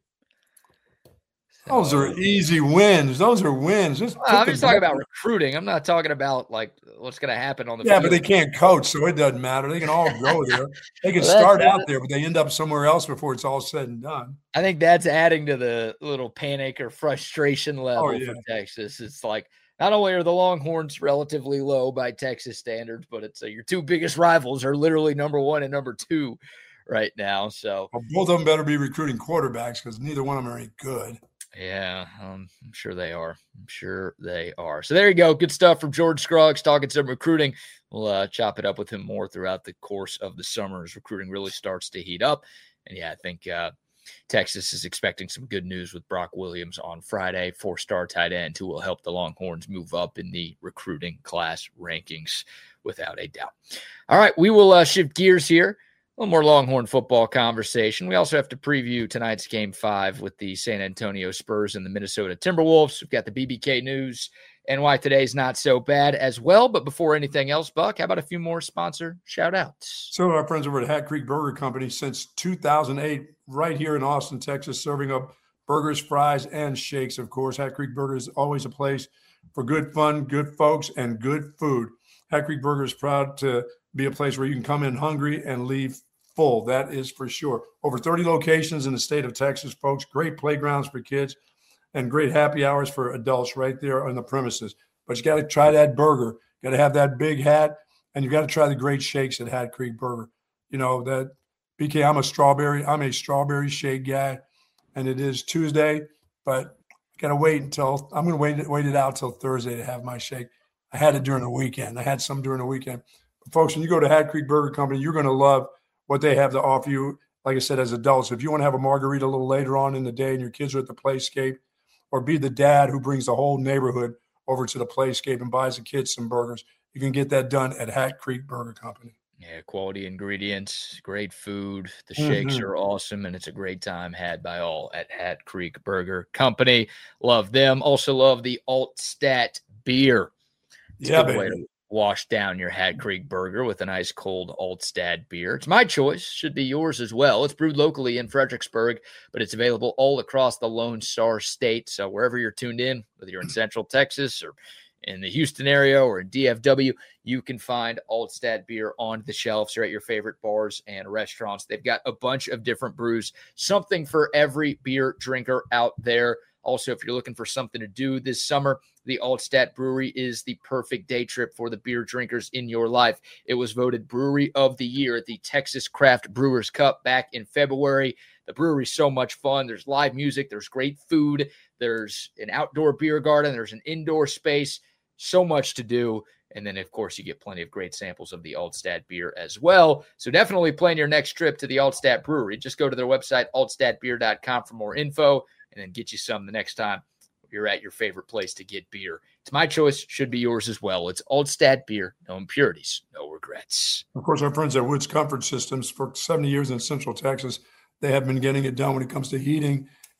Those are easy wins. Those are wins. Just well, I'm just talking about recruiting. I'm not talking about like what's going to happen on the yeah, field. but they can't coach, so it doesn't matter. They can all go there. They can well, start out there, but they end up somewhere else before it's all said and done. I think that's adding to the little panic or frustration level oh, yeah. for Texas. It's like not only are the Longhorns relatively low by Texas standards, but it's uh, your two biggest rivals are literally number one and number two right now. So well, both of them better be recruiting quarterbacks because neither one of them are any good. Yeah, um, I'm sure they are. I'm sure they are. So there you go. Good stuff from George Scruggs talking some recruiting. We'll uh, chop it up with him more throughout the course of the summer as recruiting really starts to heat up. And yeah, I think uh, Texas is expecting some good news with Brock Williams on Friday, four-star tight end who will help the Longhorns move up in the recruiting class rankings without a doubt. All right, we will uh, shift gears here. A little more Longhorn football conversation. We also have to preview tonight's game five with the San Antonio Spurs and the Minnesota Timberwolves. We've got the B B K news and why today's not so bad as well. But before anything else, Buck, how about a few more sponsor shout outs? So our friends over at Hat Creek Burger Company since two thousand eight, right here in Austin, Texas, serving up burgers, fries, and shakes, of course. Hat Creek Burger is always a place for good fun, good folks, and good food. Hat Creek Burger is proud to be a place where you can come in hungry and leave full. That is for sure. Over thirty locations in the state of Texas, folks. Great playgrounds for kids and great happy hours for adults right there on the premises. But you got to try that burger. Got to have that big hat, and you got to try the great shakes at Hat Creek Burger. You know, that B K, I'm a strawberry, I'm a strawberry shake guy, and it is Tuesday, but got to wait until I'm going to wait, wait it out till Thursday to have my shake. I had it during the weekend. I had some during the weekend. But folks, when you go to Hat Creek Burger Company, you're going to love what they have to offer you, like I said, as adults. If you want to have a margarita a little later on in the day and your kids are at the Playscape, or be the dad who brings the whole neighborhood over to the Playscape and buys the kids some burgers, you can get that done at Hat Creek Burger Company. Yeah, quality ingredients, great food. The shakes mm-hmm. are awesome, and it's a great time had by all at Hat Creek Burger Company. Love them. Also love the Altstat beer. It's yeah, a good baby. way to wash down your Hat Creek Burger with an ice cold Altstat beer. It's my choice. Should be yours as well. It's brewed locally in Fredericksburg, but it's available all across the Lone Star State. So wherever you're tuned in, whether you're in Central Texas or in the Houston area or in D F W, you can find Altstat beer on the shelves or at your favorite bars and restaurants. They've got a bunch of different brews, something for every beer drinker out there. Also, if you're looking for something to do this summer, the Altstat Brewery is the perfect day trip for the beer drinkers in your life. It was voted Brewery of the Year at the Texas Craft Brewers Cup back in February. The brewery's so much fun. There's live music. There's great food. There's an outdoor beer garden. There's an indoor space. So much to do. And then, of course, you get plenty of great samples of the Altstat beer as well. So definitely plan your next trip to the Altstat Brewery. Just go to their website, altstat beer dot com, for more info, and then get you some the next time you're at your favorite place to get beer. It's my choice. Should be yours as well. It's Altstat beer. No impurities, no regrets. Of course, our friends at Woods Comfort Systems, for seventy years in Central Texas, they have been getting it done when it comes to heating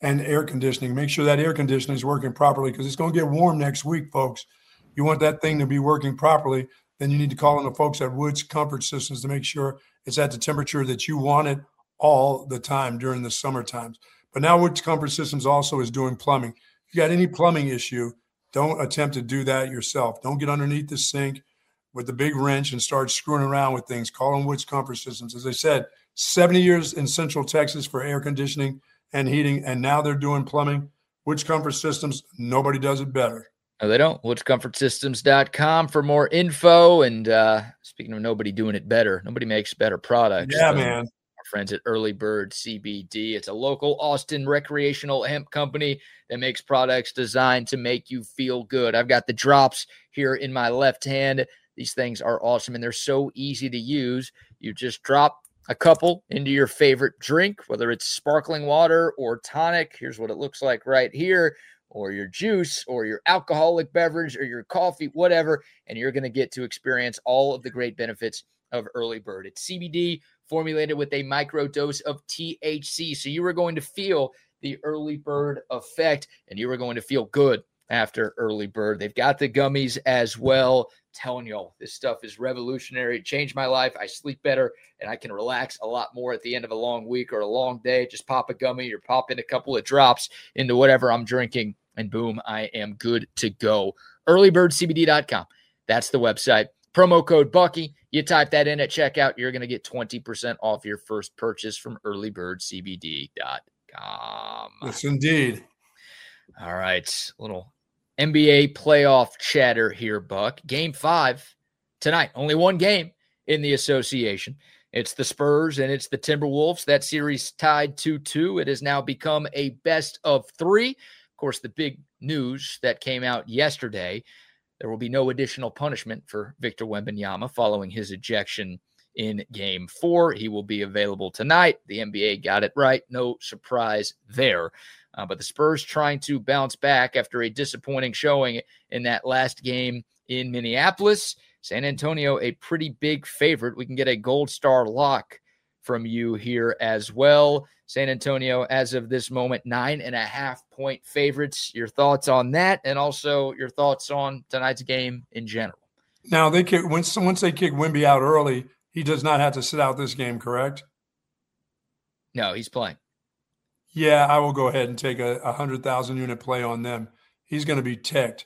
and air conditioning. Make sure that air conditioning is working properly because it's going to get warm next week, folks. You want that thing to be working properly, then you need to call in the folks at Woods Comfort Systems to make sure it's at the temperature that you want it all the time during the summer times. But now Woods Comfort Systems also is doing plumbing. If you got any plumbing issue, don't attempt to do that yourself. Don't get underneath the sink with the big wrench and start screwing around with things. Call in Woods Comfort Systems. As I said, seventy years in Central Texas for air conditioning and heating, and now they're doing plumbing. Woods Comfort Systems, nobody does it better. No, they don't. woods comfort systems dot com for more info. And uh, speaking of nobody doing it better, nobody makes better products. Yeah, man. Our friends at Early Bird C B D. It's a local Austin recreational hemp company that makes products designed to make you feel good. I've got the drops here in my left hand. These things are awesome, and they're so easy to use. You just drop a couple into your favorite drink, whether it's sparkling water or tonic. Here's what it looks like right here. Or your juice, or your alcoholic beverage, or your coffee, whatever, and you're going to get to experience all of the great benefits of Early Bird. It's C B D formulated with a micro dose of T H C, so you are going to feel the Early Bird effect, and you are going to feel good after Early Bird. They've got the gummies as well. I'm telling y'all, this stuff is revolutionary. It changed my life. I sleep better, and I can relax a lot more at the end of a long week or a long day. Just pop a gummy or pop in a couple of drops into whatever I'm drinking, and boom, I am good to go. early bird c b d dot com. That's the website. Promo code Bucky. You type that in at checkout, you're going to get twenty percent off your first purchase from early bird c b d dot com. Yes, indeed. All right. Little N B A playoff chatter here, Buck. Game five tonight. Only one game in the association. It's the Spurs and it's the Timberwolves. That series tied two two. It has now become a best of three. Of course, the big news that came out yesterday, there will be no additional punishment for Victor Wembanyama following his ejection in game four. He will be available tonight. The N B A got it right. No surprise there. Uh, but the Spurs trying to bounce back after a disappointing showing in that last game in Minneapolis. San Antonio, a pretty big favorite. We can get a gold star lock from you here as well. San Antonio, as of this moment, nine and a half point favorites. Your thoughts on that, and also your thoughts on tonight's game in general. Now, they kick, once, once they kick Wemby out early, he does not have to sit out this game, correct? No, he's playing. Yeah, I will go ahead and take a, a one hundred thousand unit play on them. He's going to be ticked.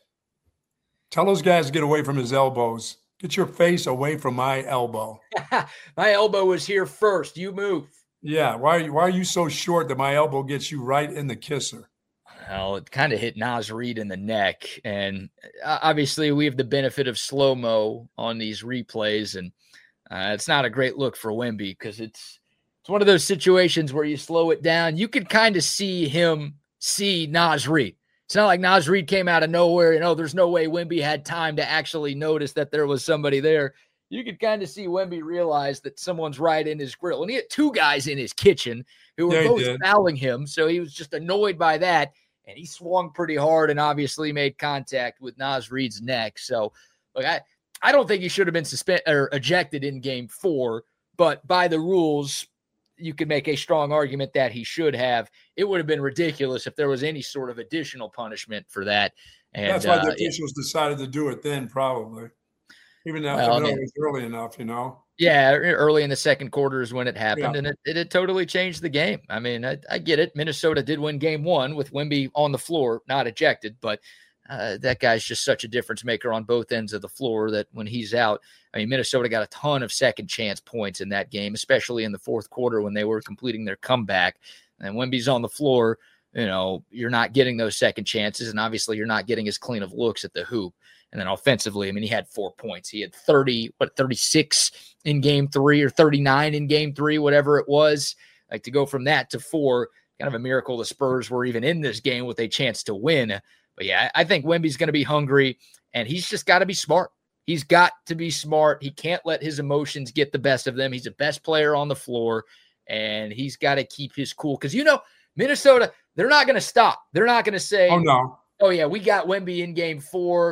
Tell those guys to get away from his elbows. Get your face away from my elbow. My elbow was here first. You move. Yeah, why, why are you so short that my elbow gets you right in the kisser? Well, it kind of hit Naz Reid in the neck. And obviously we have the benefit of slow-mo on these replays. And uh, it's not a great look for Wemby because it's it's one of those situations where you slow it down. You could kind of see him see Naz Reid. It's not like Naz Reid came out of nowhere. You know, there's no way Wemby had time to actually notice that there was somebody there. You could kind of see Wemby realize that someone's right in his grill. And he had two guys in his kitchen who were Yeah, he both did. fouling him. So he was just annoyed by that. And he swung pretty hard and obviously made contact with Naz Reid's neck. So, look, I, I don't think he should have been suspended or ejected in game four. But by the rules, you could make a strong argument that he should have. It would have been ridiculous if there was any sort of additional punishment for that. And That's why uh, the officials decided to do it then, probably. Even though Well, I even though mean- it was early enough, you know. Yeah, early in the second quarter is when it happened, Yeah. and it, it had totally changed the game. I mean, I, I get it. Minnesota did win game one with Wemby on the floor, not ejected, but uh, that guy's just such a difference maker on both ends of the floor that when he's out, I mean, Minnesota got a ton of second chance points in that game, especially in the fourth quarter when they were completing their comeback. And Wemby's on the floor, you know, you're not getting those second chances, and obviously you're not getting as clean of looks at the hoop. And then offensively, I mean, he had four points. He had thirty, what, thirty-six in game three or thirty-nine in game three, whatever it was. Like to go from that to four, kind of a miracle the Spurs were even in this game with a chance to win. But yeah, I think Wemby's going to be hungry, and he's just got to be smart. He's got to be smart. He can't let his emotions get the best of them. He's the best player on the floor, and he's got to keep his cool. Because, you know, Minnesota, they're not going to stop. They're not going to say, Oh no. oh, yeah, we got Wemby in game four.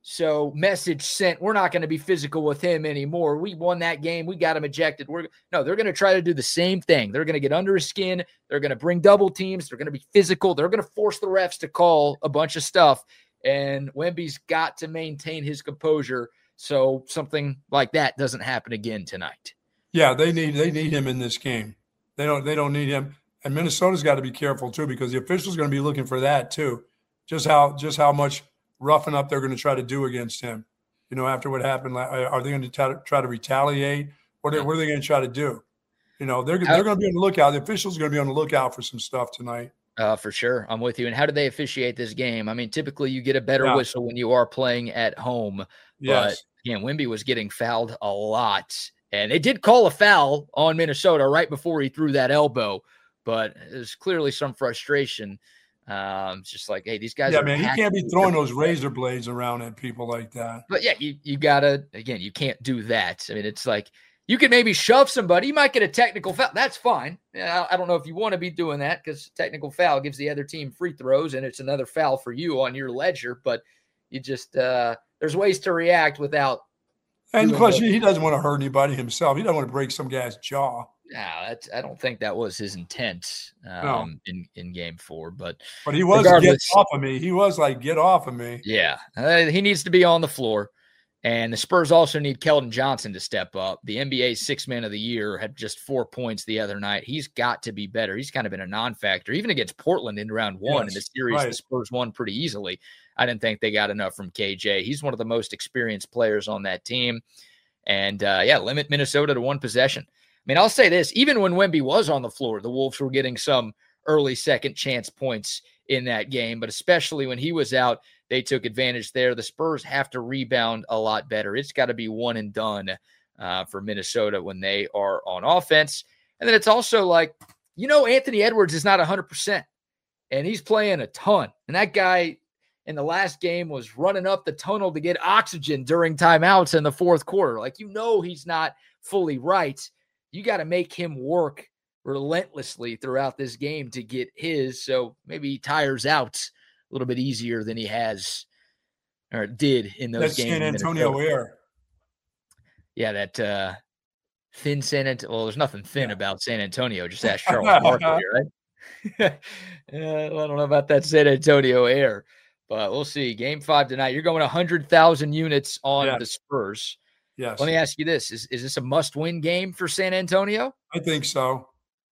So message sent, we're not going to be physical with him anymore. We won that game. We got him ejected. We're no, they're going to try to do the same thing. They're going to get under his skin. They're going to bring double teams. They're going to be physical. They're going to force the refs to call a bunch of stuff. And Wemby's got to maintain his composure so something like that doesn't happen again tonight. Yeah, they need they need him in this game. They don't they don't need him. And Minnesota's got to be careful too, because the officials are going to be looking for that too. Just how just how much roughing up they're going to try to do against him. You know, after what happened, are they going to try to, try to retaliate? What are, what are they going to try to do? You know, they're they're going to be on the lookout. The officials are going to be on the lookout for some stuff tonight. Uh, for sure. I'm with you. And how do they officiate this game? I mean, typically you get a better Yeah. whistle when you are playing at home. Yes. But again, Wemby was getting fouled a lot. And they did call a foul on Minnesota right before he threw that elbow. But there's clearly some frustration. Um, it's just like, hey, these guys Yeah, are man, you packing can't be their- throwing those razor blades around at people like that. But yeah, you, you gotta, again, you can't do that. I mean, it's like you can maybe shove somebody, you might get a technical foul. That's fine. Yeah, I, I don't know if you want to be doing that, because technical foul gives the other team free throws and it's another foul for you on your ledger. But you just, uh, there's ways to react without. And doing plus, what- he doesn't want to hurt anybody himself. He doesn't want to break some guy's jaw. No, that's, I don't think that was his intent um, No. in, in game four. But But he was get Regardless- off of me. He was like, get off of me. yeah, uh, he needs to be on the floor. And the Spurs also need Keldon Johnson to step up. The N B A's sixth man of the year had just four points the other night. He's got to be better. He's kind of been a non-factor. Even against Portland in round one in Yes, the series, right. the Spurs won pretty easily. I didn't think they got enough from K J. He's one of the most experienced players on that team. And, uh, yeah, limit Minnesota to one possession. I mean, I'll say this. Even when Wemby was on the floor, the Wolves were getting some early second chance points in that game. But especially when he was out, they took advantage there. The Spurs have to rebound a lot better. It's got to be one and done uh, for Minnesota when they are on offense. And then it's also like, you know, Anthony Edwards is not one hundred percent, and he's playing a ton. And that guy in the last game was running up the tunnel to get oxygen during timeouts in the fourth quarter. Like, you know, he's not fully right. You got to make him work relentlessly throughout this game to get his. So maybe he tires out a little bit easier than he has or did in those That's games. San in Antonio Minnesota. Air. Yeah, that uh, thin San Antonio. Well, there's nothing thin about San Antonio. Just ask Charles Barkley, right? uh, I don't know about that San Antonio Air, but we'll see. Game five tonight. You're going one hundred thousand units on Yeah. the Spurs. Yes. Let me ask you this. Is, is this a must-win game for San Antonio? I think so.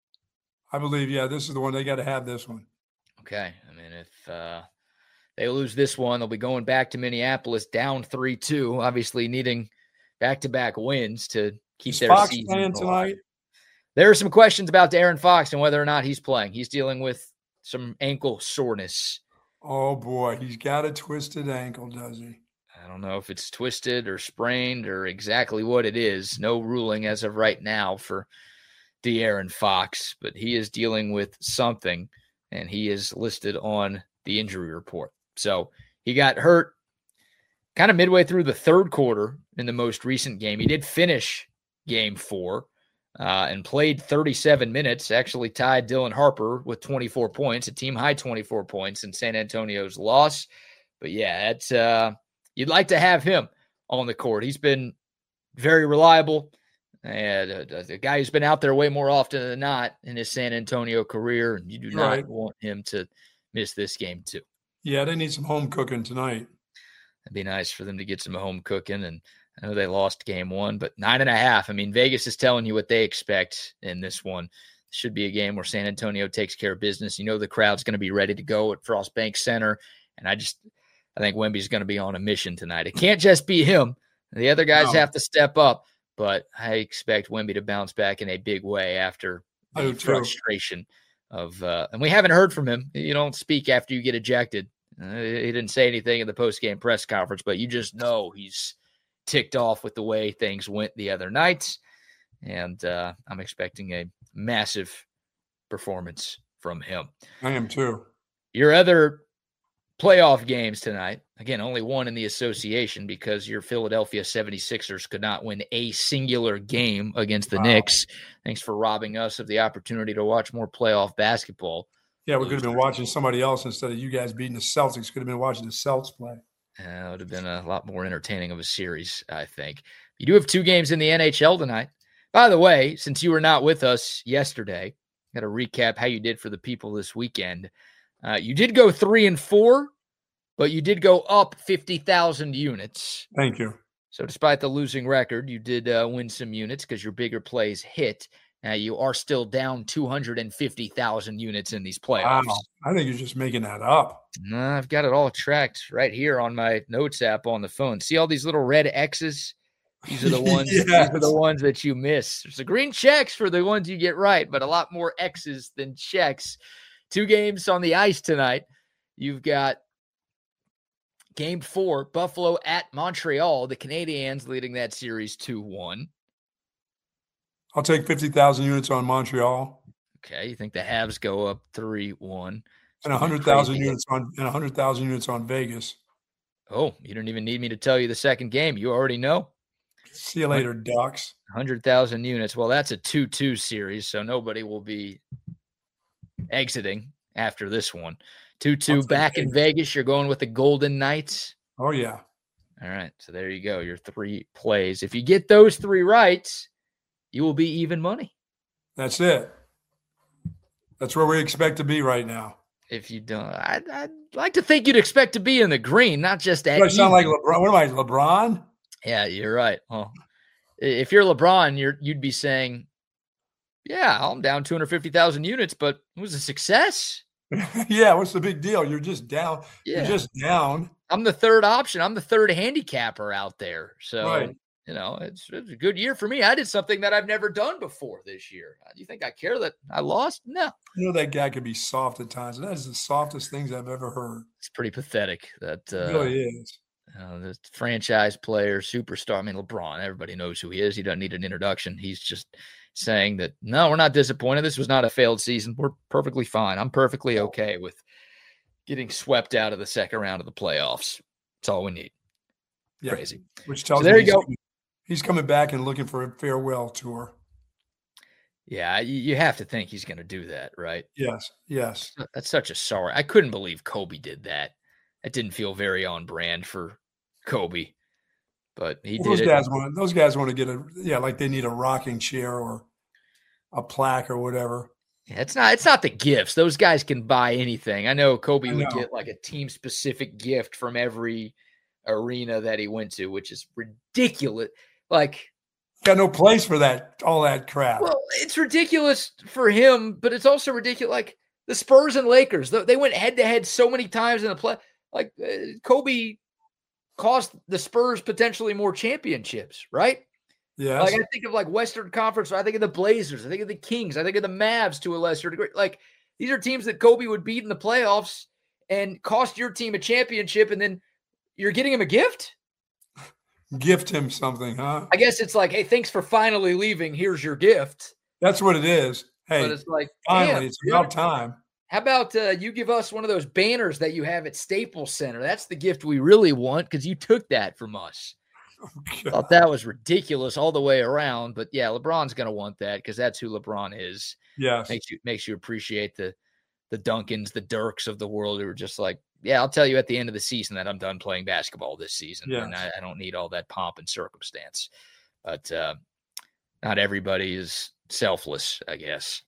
I believe, yeah, this is the one. They got to have this one. Okay. I mean, if uh, they lose this one, they'll be going back to Minneapolis down three two, obviously needing back-to-back wins to keep Is their Fox season playing alive. tonight? There are some questions about De'Aaron Fox and whether or not he's playing. He's dealing with some ankle soreness. Oh, boy. He's got a twisted ankle, does he? I don't know if it's twisted or sprained or exactly what it is. No ruling as of right now for De'Aaron Fox, but he is dealing with something, and he is listed on the injury report. So he got hurt kind of midway through the third quarter in the most recent game. He did finish game four uh, and played thirty-seven minutes, actually tied Dylan Harper with twenty-four points, a team high twenty-four points in San Antonio's loss. But yeah, it's uh, you'd like to have him on the court. He's been very reliable. And uh, the guy who's been out there way more often than not in his San Antonio career, and you do not Right. want him to miss this game too. Yeah, they need some home cooking tonight. It'd be nice for them to get some home cooking. And I know they lost game one, but nine and a half. I mean, Vegas is telling you what they expect in this one. It should be a game where San Antonio takes care of business. You know, the crowd's going to be ready to go at Frost Bank Center. And I just, I think Wemby's going to be on a mission tonight. It can't just be him. The other guys No. have to step up, but I expect Wemby to bounce back in a big way after I the do too. frustration of, uh, and we haven't heard from him. You don't speak after you get ejected. Uh, he didn't say anything in the post-game press conference, but you just know he's ticked off with the way things went the other night. And uh, I'm expecting a massive performance from him. I am too. Your other playoff games tonight, again, only one in the association because your Philadelphia seventy-sixers could not win a singular game against the Wow. Knicks. Thanks for robbing us of the opportunity to watch more playoff basketball. Yeah, we could have been watching somebody else instead of you guys beating the Celtics. Could have been watching the Celtics play. Uh, it would have been a lot more entertaining of a series, I think. You do have two games in the N H L tonight. By the way, since you were not with us yesterday, got to recap how you did for the people this weekend. Uh, you did go three and four, but you did go up fifty thousand units. Thank you. So despite the losing record, you did uh, win some units because your bigger plays hit. Now you are still down two hundred fifty thousand units in these playoffs. Wow. I think you're just making that up. No, I've got it all tracked right here on my notes app on the phone. See all these little red X's? These are the ones. Yes. These are the ones that you miss. There's the green checks for the ones you get right, but a lot more X's than checks. Two games on the ice tonight. You've got game four, Buffalo at Montreal. The Canadiens leading that series two one. I'll take fifty thousand units on Montreal. Okay, you think the Habs go up three one. And one hundred thousand units on and one hundred thousand units on Vegas. Oh, you don't even need me to tell you the second game. You already know. See you later, Ducks. one hundred thousand units. Well, that's a two two series, so nobody will be exiting after this one. two two back in Vegas. You're going with the Golden Knights. Oh, yeah. All right, so there you go. Your three plays. If you get those three right, you will be even money. That's it. That's where we expect to be right now. If you don't, I'd, I'd like to think you'd expect to be in the green, not just at. Do I sound like LeBron? What am I, LeBron? Yeah, you're right. Well, if you're LeBron, you're you'd be saying, "Yeah, I'm down two hundred fifty thousand units, but it was a success." Yeah, what's the big deal? You're just down. Yeah. You're just down. I'm the third option. I'm the third handicapper out there. So, right. you know, it's, it's a good year for me. I did something that I've never done before this year. Do you think I care that I lost? No. You know, that guy could be soft at times. And that is the softest things I've ever heard. It's pretty pathetic. That uh, it really is. Uh, the franchise player, superstar. I mean, LeBron, everybody knows who he is. He doesn't need an introduction. He's just saying that, no, we're not disappointed. This was not a failed season. We're perfectly fine. I'm perfectly okay with getting swept out of the second round of the playoffs. That's all we need. Yeah. Crazy. Which tells so there me you he's, go. He's coming back and looking for a farewell tour. Yeah, you have to think he's going to do that, right? Yes, yes. That's such a sorry. I couldn't believe Kobe did that. It didn't feel very on brand for Kobe, but he well, did those it. Guys want, those guys want to get a, yeah, like they need a rocking chair or a plaque or whatever. Yeah, it's not, it's not the gifts. Those guys can buy anything. I know Kobe I would know. get like a team specific gift from every arena that he went to, which is ridiculous. Like, got no place for that, all that crap. Well, it's ridiculous for him, but it's also ridiculous. Like the Spurs and Lakers, they went head to head so many times in the play. Like uh, Kobe cost the Spurs potentially more championships, right? Yeah. Like I think of like Western Conference. I think of the Blazers. I think of the Kings. I think of the Mavs to a lesser degree. Like these are teams that Kobe would beat in the playoffs and cost your team a championship, and then you're getting him a gift. Gift him something, huh? I guess it's like, hey, thanks for finally leaving. Here's your gift. That's what it is. Hey, but it's like, finally, it's about time. How about uh, you give us one of those banners that you have at Staples Center? That's the gift we really want because you took that from us. Oh, thought that was ridiculous all the way around. But yeah, LeBron's going to want that because that's who LeBron is. Yes. Makes you makes you appreciate the the Duncans, the Dirks of the world who are just like, yeah, I'll tell you at the end of the season that I'm done playing basketball this season. Yes. And I, I don't need all that pomp and circumstance. But uh, not everybody is selfless, I guess.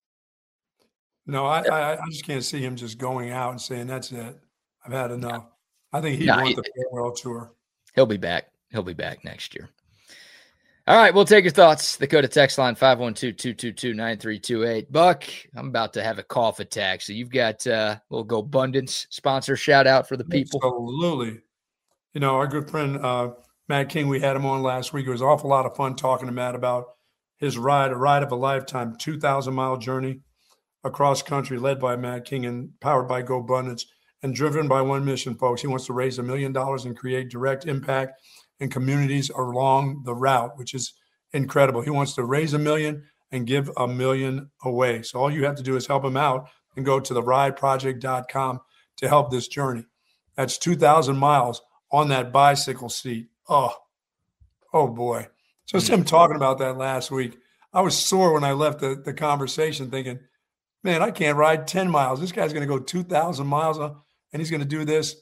No, I, I I just can't see him just going out and saying, that's it. I've had enough. I think he'd No, want he- the farewell tour. He'll be back. He'll be back next year. All right, we'll take your thoughts. The code of text line five one two, two two two, nine three two eight. Buck, I'm about to have a cough attack. So you've got uh, a little GoBundance sponsor shout out for the people. Absolutely. You know, our good friend uh, Matt King, we had him on last week. It was an awful lot of fun talking to Matt about his ride, a ride of a lifetime, two thousand mile journey across country led by Matt King and powered by GoBundance and driven by one mission, folks. He wants to raise a million dollars and create direct impact in communities along the route, which is incredible. He wants to raise a million and give a million away. So all you have to do is help him out and go to the ride project dot com to help this journey. That's two thousand miles on that bicycle seat. Oh, oh boy. Just him talking about that last week. I was sore when I left the, the conversation thinking, man, I can't ride ten miles. This guy's going to go two thousand miles uh, and he's going to do this.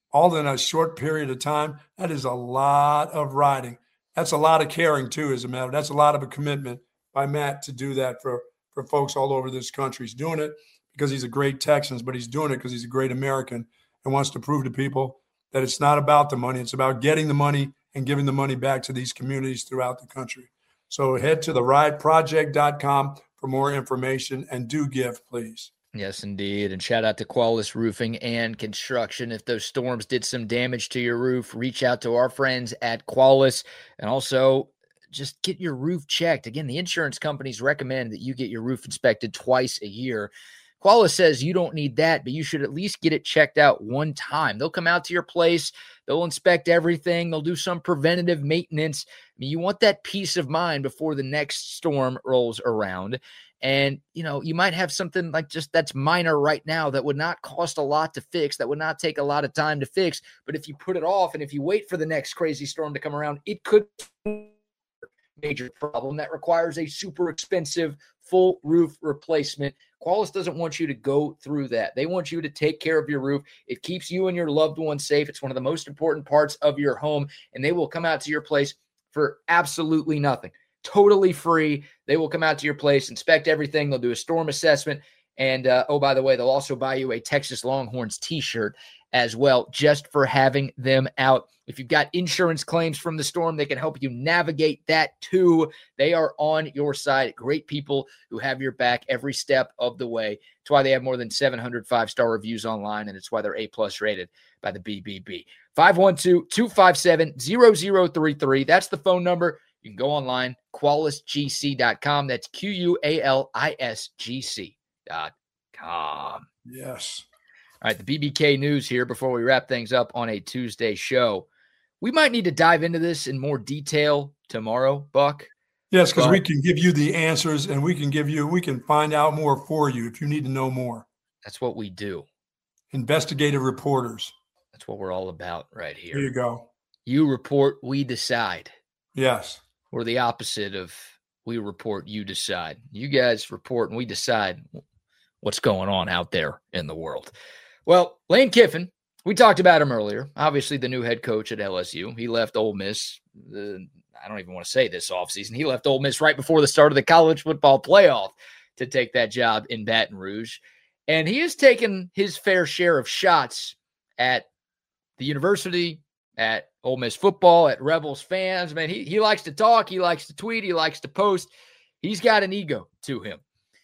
all in a short period of time. That is a lot of riding. That's a lot of caring too, as a matter. That's a lot of a commitment by Matt to do that for, for folks all over this country. He's doing it because he's a great Texan, but he's doing it because he's a great American and wants to prove to people that it's not about the money. It's about getting the money and giving the money back to these communities throughout the country. So head to the ride project dot com for more information and do give, please. Yes, indeed. And shout out to Qualys Roofing and Construction. If those storms did some damage to your roof, reach out to our friends at Qualys. And also, just get your roof checked. Again, the insurance companies recommend that you get your roof inspected twice a year. Qualys says you don't need that, but you should at least get it checked out one time. They'll come out to your place. They'll inspect everything. They'll do some preventative maintenance. I mean, you want that peace of mind before the next storm rolls around. And, you know, you might have something like just that's minor right now that would not cost a lot to fix, that would not take a lot of time to fix. But if you put it off and if you wait for the next crazy storm to come around, it could be a major problem that requires a super expensive full roof replacement. Qualys doesn't want you to go through that. They want you to take care of your roof. It keeps you and your loved ones safe. It's one of the most important parts of your home, and they will come out to your place for absolutely nothing. Totally free. They will come out to your place, inspect everything. They'll do a storm assessment. And, uh, oh, by the way, they'll also buy you a Texas Longhorns t-shirt as well, just for having them out. If you've got insurance claims from the storm, they can help you navigate that too. They are on your side. Great people who have your back every step of the way. That's why they have more than seven hundred five-star reviews online, and it's why they're A-plus rated by the B B B. five one two, two five seven, zero zero three three. That's the phone number. You can go online, qualis g c dot com. That's Q U A L I S G C dot com. Yes. All right, the B B K news here before we wrap things up on a Tuesday show. We might need to dive into this in more detail tomorrow, Buck. Yes, because we can give you the answers and we can give you, we can find out more for you if you need to know more. That's what we do. Investigative reporters. That's what we're all about right here. There you go. You report, we decide. Yes. We're the opposite of we report, you decide. You guys report and we decide what's going on out there in the world. Well, Lane Kiffin, we talked about him earlier. Obviously, the new head coach at L S U. He left Ole Miss. Uh, I don't even want to say this offseason. He left Ole Miss right before the start of the college football playoff to take that job in Baton Rouge. And he has taken his fair share of shots at the university, at Ole Miss football, at Rebels fans. Man, he, he likes to talk. He likes to tweet. He likes to post. He's got an ego to him.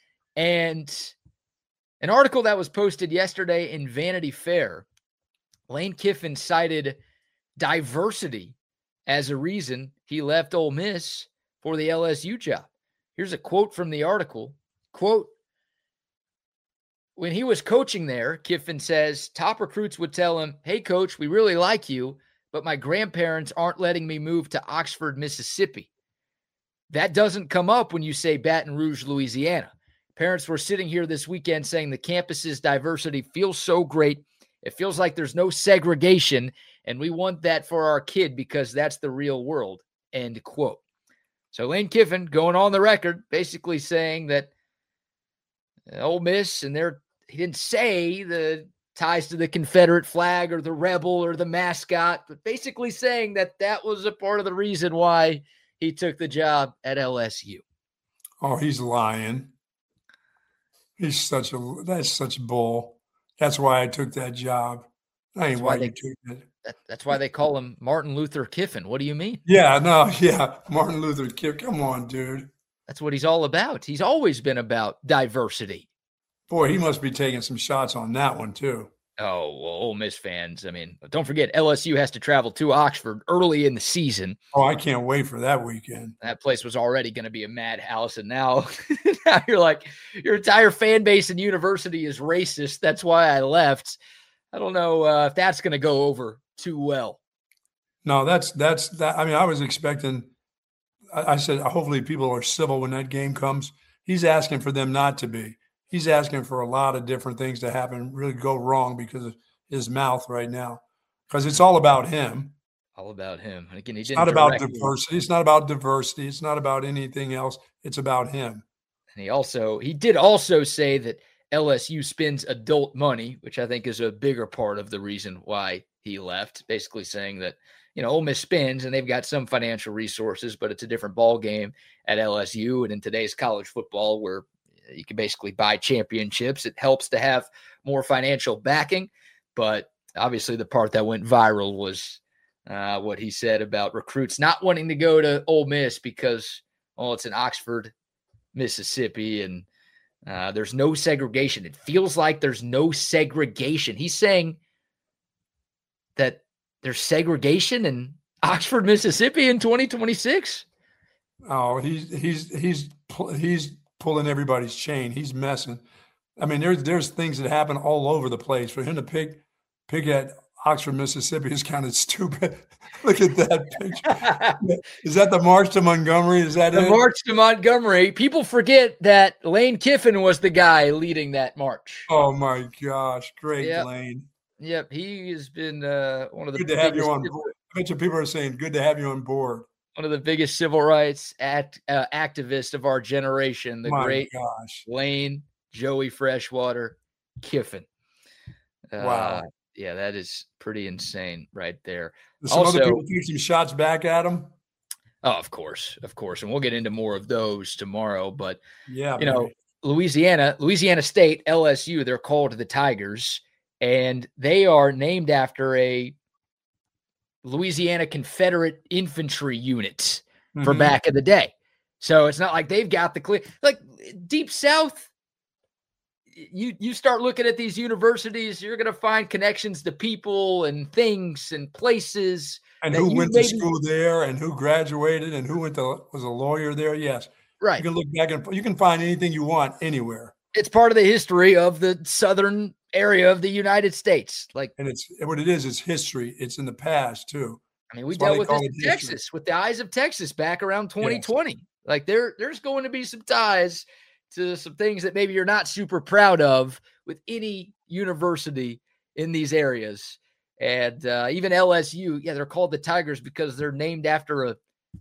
And an article that was posted yesterday in Vanity Fair, Lane Kiffin cited diversity as a reason he left Ole Miss for the L S U job. Here's a quote from the article. Quote, when he was coaching there, Kiffin says, top recruits would tell him, hey, coach, we really like you, but my grandparents aren't letting me move to Oxford, Mississippi. That doesn't come up when you say Baton Rouge, Louisiana. Parents were sitting here this weekend saying the campus's diversity feels so great. It feels like there's no segregation, and we want that for our kid because that's the real world, end quote. So Lane Kiffin going on the record basically saying that Ole Miss, and they're, he didn't say the ties to the Confederate flag or the rebel or the mascot, but basically saying that that was a part of the reason why he took the job at L S U. Oh, he's lying. He's such a, that's such bull. That's why I took that job. I ain't why, why they, you took it. That, that's why they call him Martin Luther Kiffin. What do you mean? Yeah, no, yeah. Martin Luther Kiffin. Come on, dude. That's what he's all about. He's always been about diversity. Boy, he must be taking some shots on that one, too. Oh, well, Ole Miss fans. I mean, don't forget, L S U has to travel to Oxford early in the season. Oh, I can't wait for that weekend. That place was already going to be a madhouse, and now, now you're like, your entire fan base and university is racist. That's why I left. I don't know uh, if that's going to go over too well. No, that's that's that. I mean, I was expecting. I, I said, hopefully, people are civil when that game comes. He's asking for them not to be. He's asking for a lot of different things to happen, really go wrong because of his mouth right now. Because it's all about him. All about him. Again, he it's didn't not about diversity. It's not about diversity. It's not about anything else. It's about him. And he also, he did also say that L S U spends adult money, which I think is a bigger part of the reason why he left, basically saying that, you know, Ole Miss spends and they've got some financial resources, but it's a different ball game at L S U. And in today's college football, where you can basically buy championships, it helps to have more financial backing. But obviously the part that went viral was uh, what he said about recruits not wanting to go to Ole Miss because, well, it's in Oxford, Mississippi, and uh, there's no segregation. It feels like there's no segregation. He's saying that there's segregation in Oxford, Mississippi in twenty twenty-six. Oh, he's he's he's he's pulling everybody's chain. He's messing. I mean, there's there's things that happen all over the place. For him to pick pick at Oxford, Mississippi is kind of stupid. Look at that picture. Is that the March to Montgomery? Is that the it? March to Montgomery? People forget that Lane Kiffin was the guy leading that march. Oh my gosh, great yep. Lane. Yep, he has been uh, one of the good to have you on board. I bet you people are saying good to have you on board. One of the biggest civil rights act, uh, activists of our generation, the my great gosh. Lane Joey Freshwater Kiffin. Uh, wow. Yeah, that is pretty insane right there. There's some also, other people threw some shots back at him. Oh, of course, of course. And we'll get into more of those tomorrow. But, yeah, you baby. know, Louisiana, Louisiana State, L S U, they're called the Tigers, and they are named after a Louisiana Confederate infantry unit mm-hmm. for back in the day. So it's not like they've got the clear, like Deep South. You you start looking at these universities, you're going to find connections to people and things and places. And who went maybe, to school there and who graduated and who went to was a lawyer there. Yes. Right. You can look back and you can find anything you want anywhere. It's part of the history of the southern area of the United States. Like, and it's what it is, it's history. It's in the past too. I mean, we That's dealt with this in Texas history. With the Eyes of Texas back around twenty twenty. Yes. Like there, there's going to be some ties to some things that maybe you're not super proud of with any university in these areas. And uh, even L S U, yeah, they're called the Tigers because they're named after a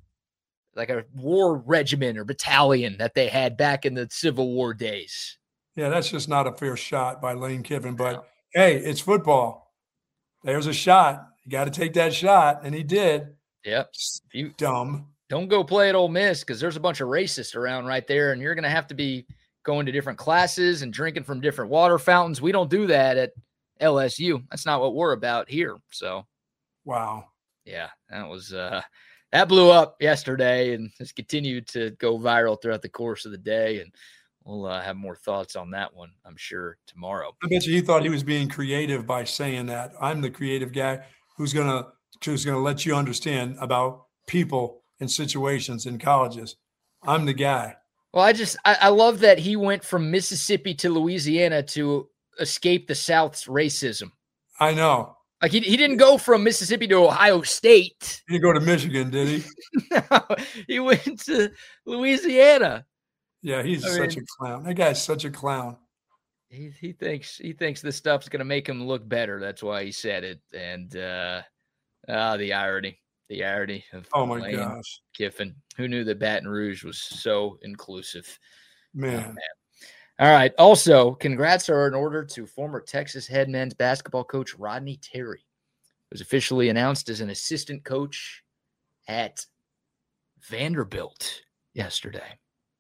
like a war regiment or battalion that they had back in the Civil War days. Yeah, that's just not a fair shot by Lane Kiffin. But, no. hey, it's football. There's a shot. You got to take that shot, and he did. Yep. You dumb. Don't go play at Ole Miss because there's a bunch of racists around right there, and you're going to have to be going to different classes and drinking from different water fountains. We don't do that at L S U. That's not what we're about here. So, wow. Yeah, that was uh, that blew up yesterday and has continued to go viral throughout the course of the day. And we'll uh, have more thoughts on that one, I'm sure, tomorrow. I bet you he thought he was being creative by saying that. I'm the creative guy who's gonna who's gonna let you understand about people and situations in colleges. I'm the guy. Well, I just I, I love that he went from Mississippi to Louisiana to escape the South's racism. I know. Like he he didn't go from Mississippi to Ohio State. He didn't go to Michigan, did he? No, he went to Louisiana. Yeah, he's I such mean, a clown. That guy's such a clown. He he thinks he thinks this stuff's gonna make him look better. That's why he said it. And uh ah, the irony. The irony of oh my Lane gosh. Kiffin. Who knew that Baton Rouge was so inclusive? Man. Oh, man. All right. Also, congrats are in order to former Texas head men's basketball coach Rodney Terry, who was officially announced as an assistant coach at Vanderbilt yesterday.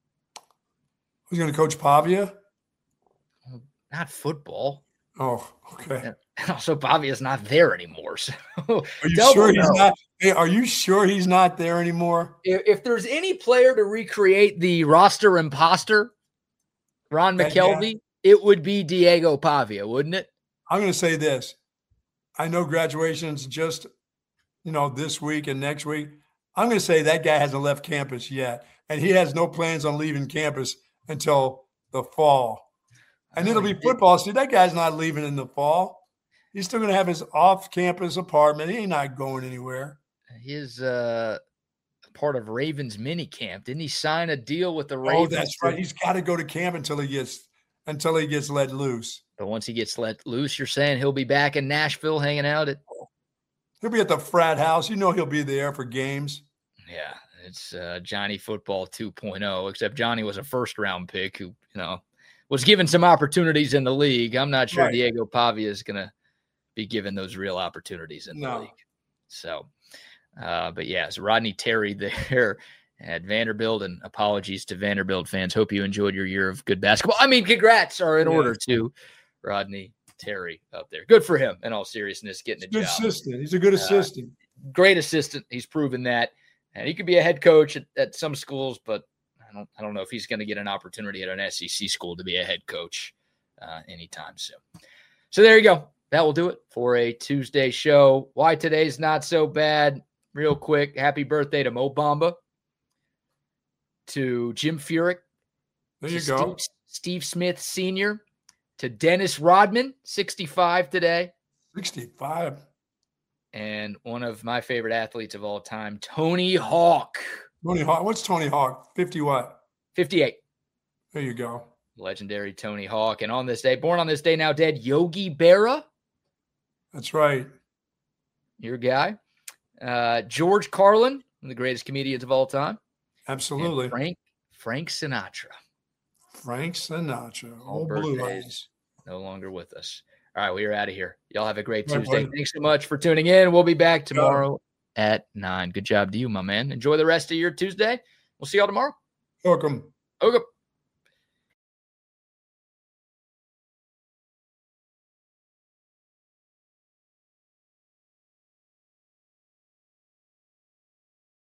Who's going to coach Pavia? Well, not football. Oh, okay. And also, Pavia's not there anymore. So are you sure he's not? Hey, are you sure he's not there anymore? If, if there's any player to recreate the roster imposter, Ron that McKelvey, guy? It would be Diego Pavia, wouldn't it? I'm going to say this. I know graduation's just, you know, this week and next week. I'm going to say that guy hasn't left campus yet, and he has no plans on leaving campus until the fall. And it'll be football. See, that guy's not leaving in the fall. He's still going to have his off-campus apartment. He ain't not going anywhere. He's uh, part of Ravens mini camp. Didn't he sign a deal with the Ravens? Oh, that's right. He's got to go to camp until he gets until he gets let loose. But once he gets let loose, you're saying he'll be back in Nashville hanging out at – He'll be at the frat house. You know he'll be there for games. Yeah, it's uh, Johnny Football two point oh, except Johnny was a first-round pick who, you know, was given some opportunities in the league. I'm not sure Right. Diego Pavia is going to be given those real opportunities in the No. league. So, uh, but yeah, so Rodney Terry there at Vanderbilt, and apologies to Vanderbilt fans. Hope you enjoyed your year of good basketball. I mean, congrats are in Yeah. order to Rodney Terry up there. Good for him, in all seriousness, getting a Good job. assistant. He's a good Uh, assistant. Great assistant. He's proven that. And he could be a head coach at, at some schools, but I don't I don't know if he's going to get an opportunity at an S E C school to be a head coach uh, anytime soon. So there you go. That will do it for a Tuesday show. Why today's not so bad. Real quick, happy birthday to Mo Bamba, to Jim Furyk, There to you go. Steve, Steve Smith Senior, to Dennis Rodman, sixty-five today, sixty-five. and one of my favorite athletes of all time, Tony Hawk, Tony Hawk. What's Tony Hawk? fifty what? fifty-eight. There you go. Legendary Tony Hawk. And on this day, born on this day, now dead, Yogi Berra, That's right. your guy. Uh, George Carlin, one of the greatest comedians of all time. and Absolutely. Frank Frank Sinatra, Frank Sinatra. All Old Blue birthdays. Eyes. no longer with us. All right, we are out of here. Y'all have a great Bye, Tuesday. buddy. Thanks so much for tuning in. We'll be back tomorrow at nine. Good job to you, my man. Enjoy the rest of your Tuesday. We'll see y'all tomorrow. Welcome. Okay.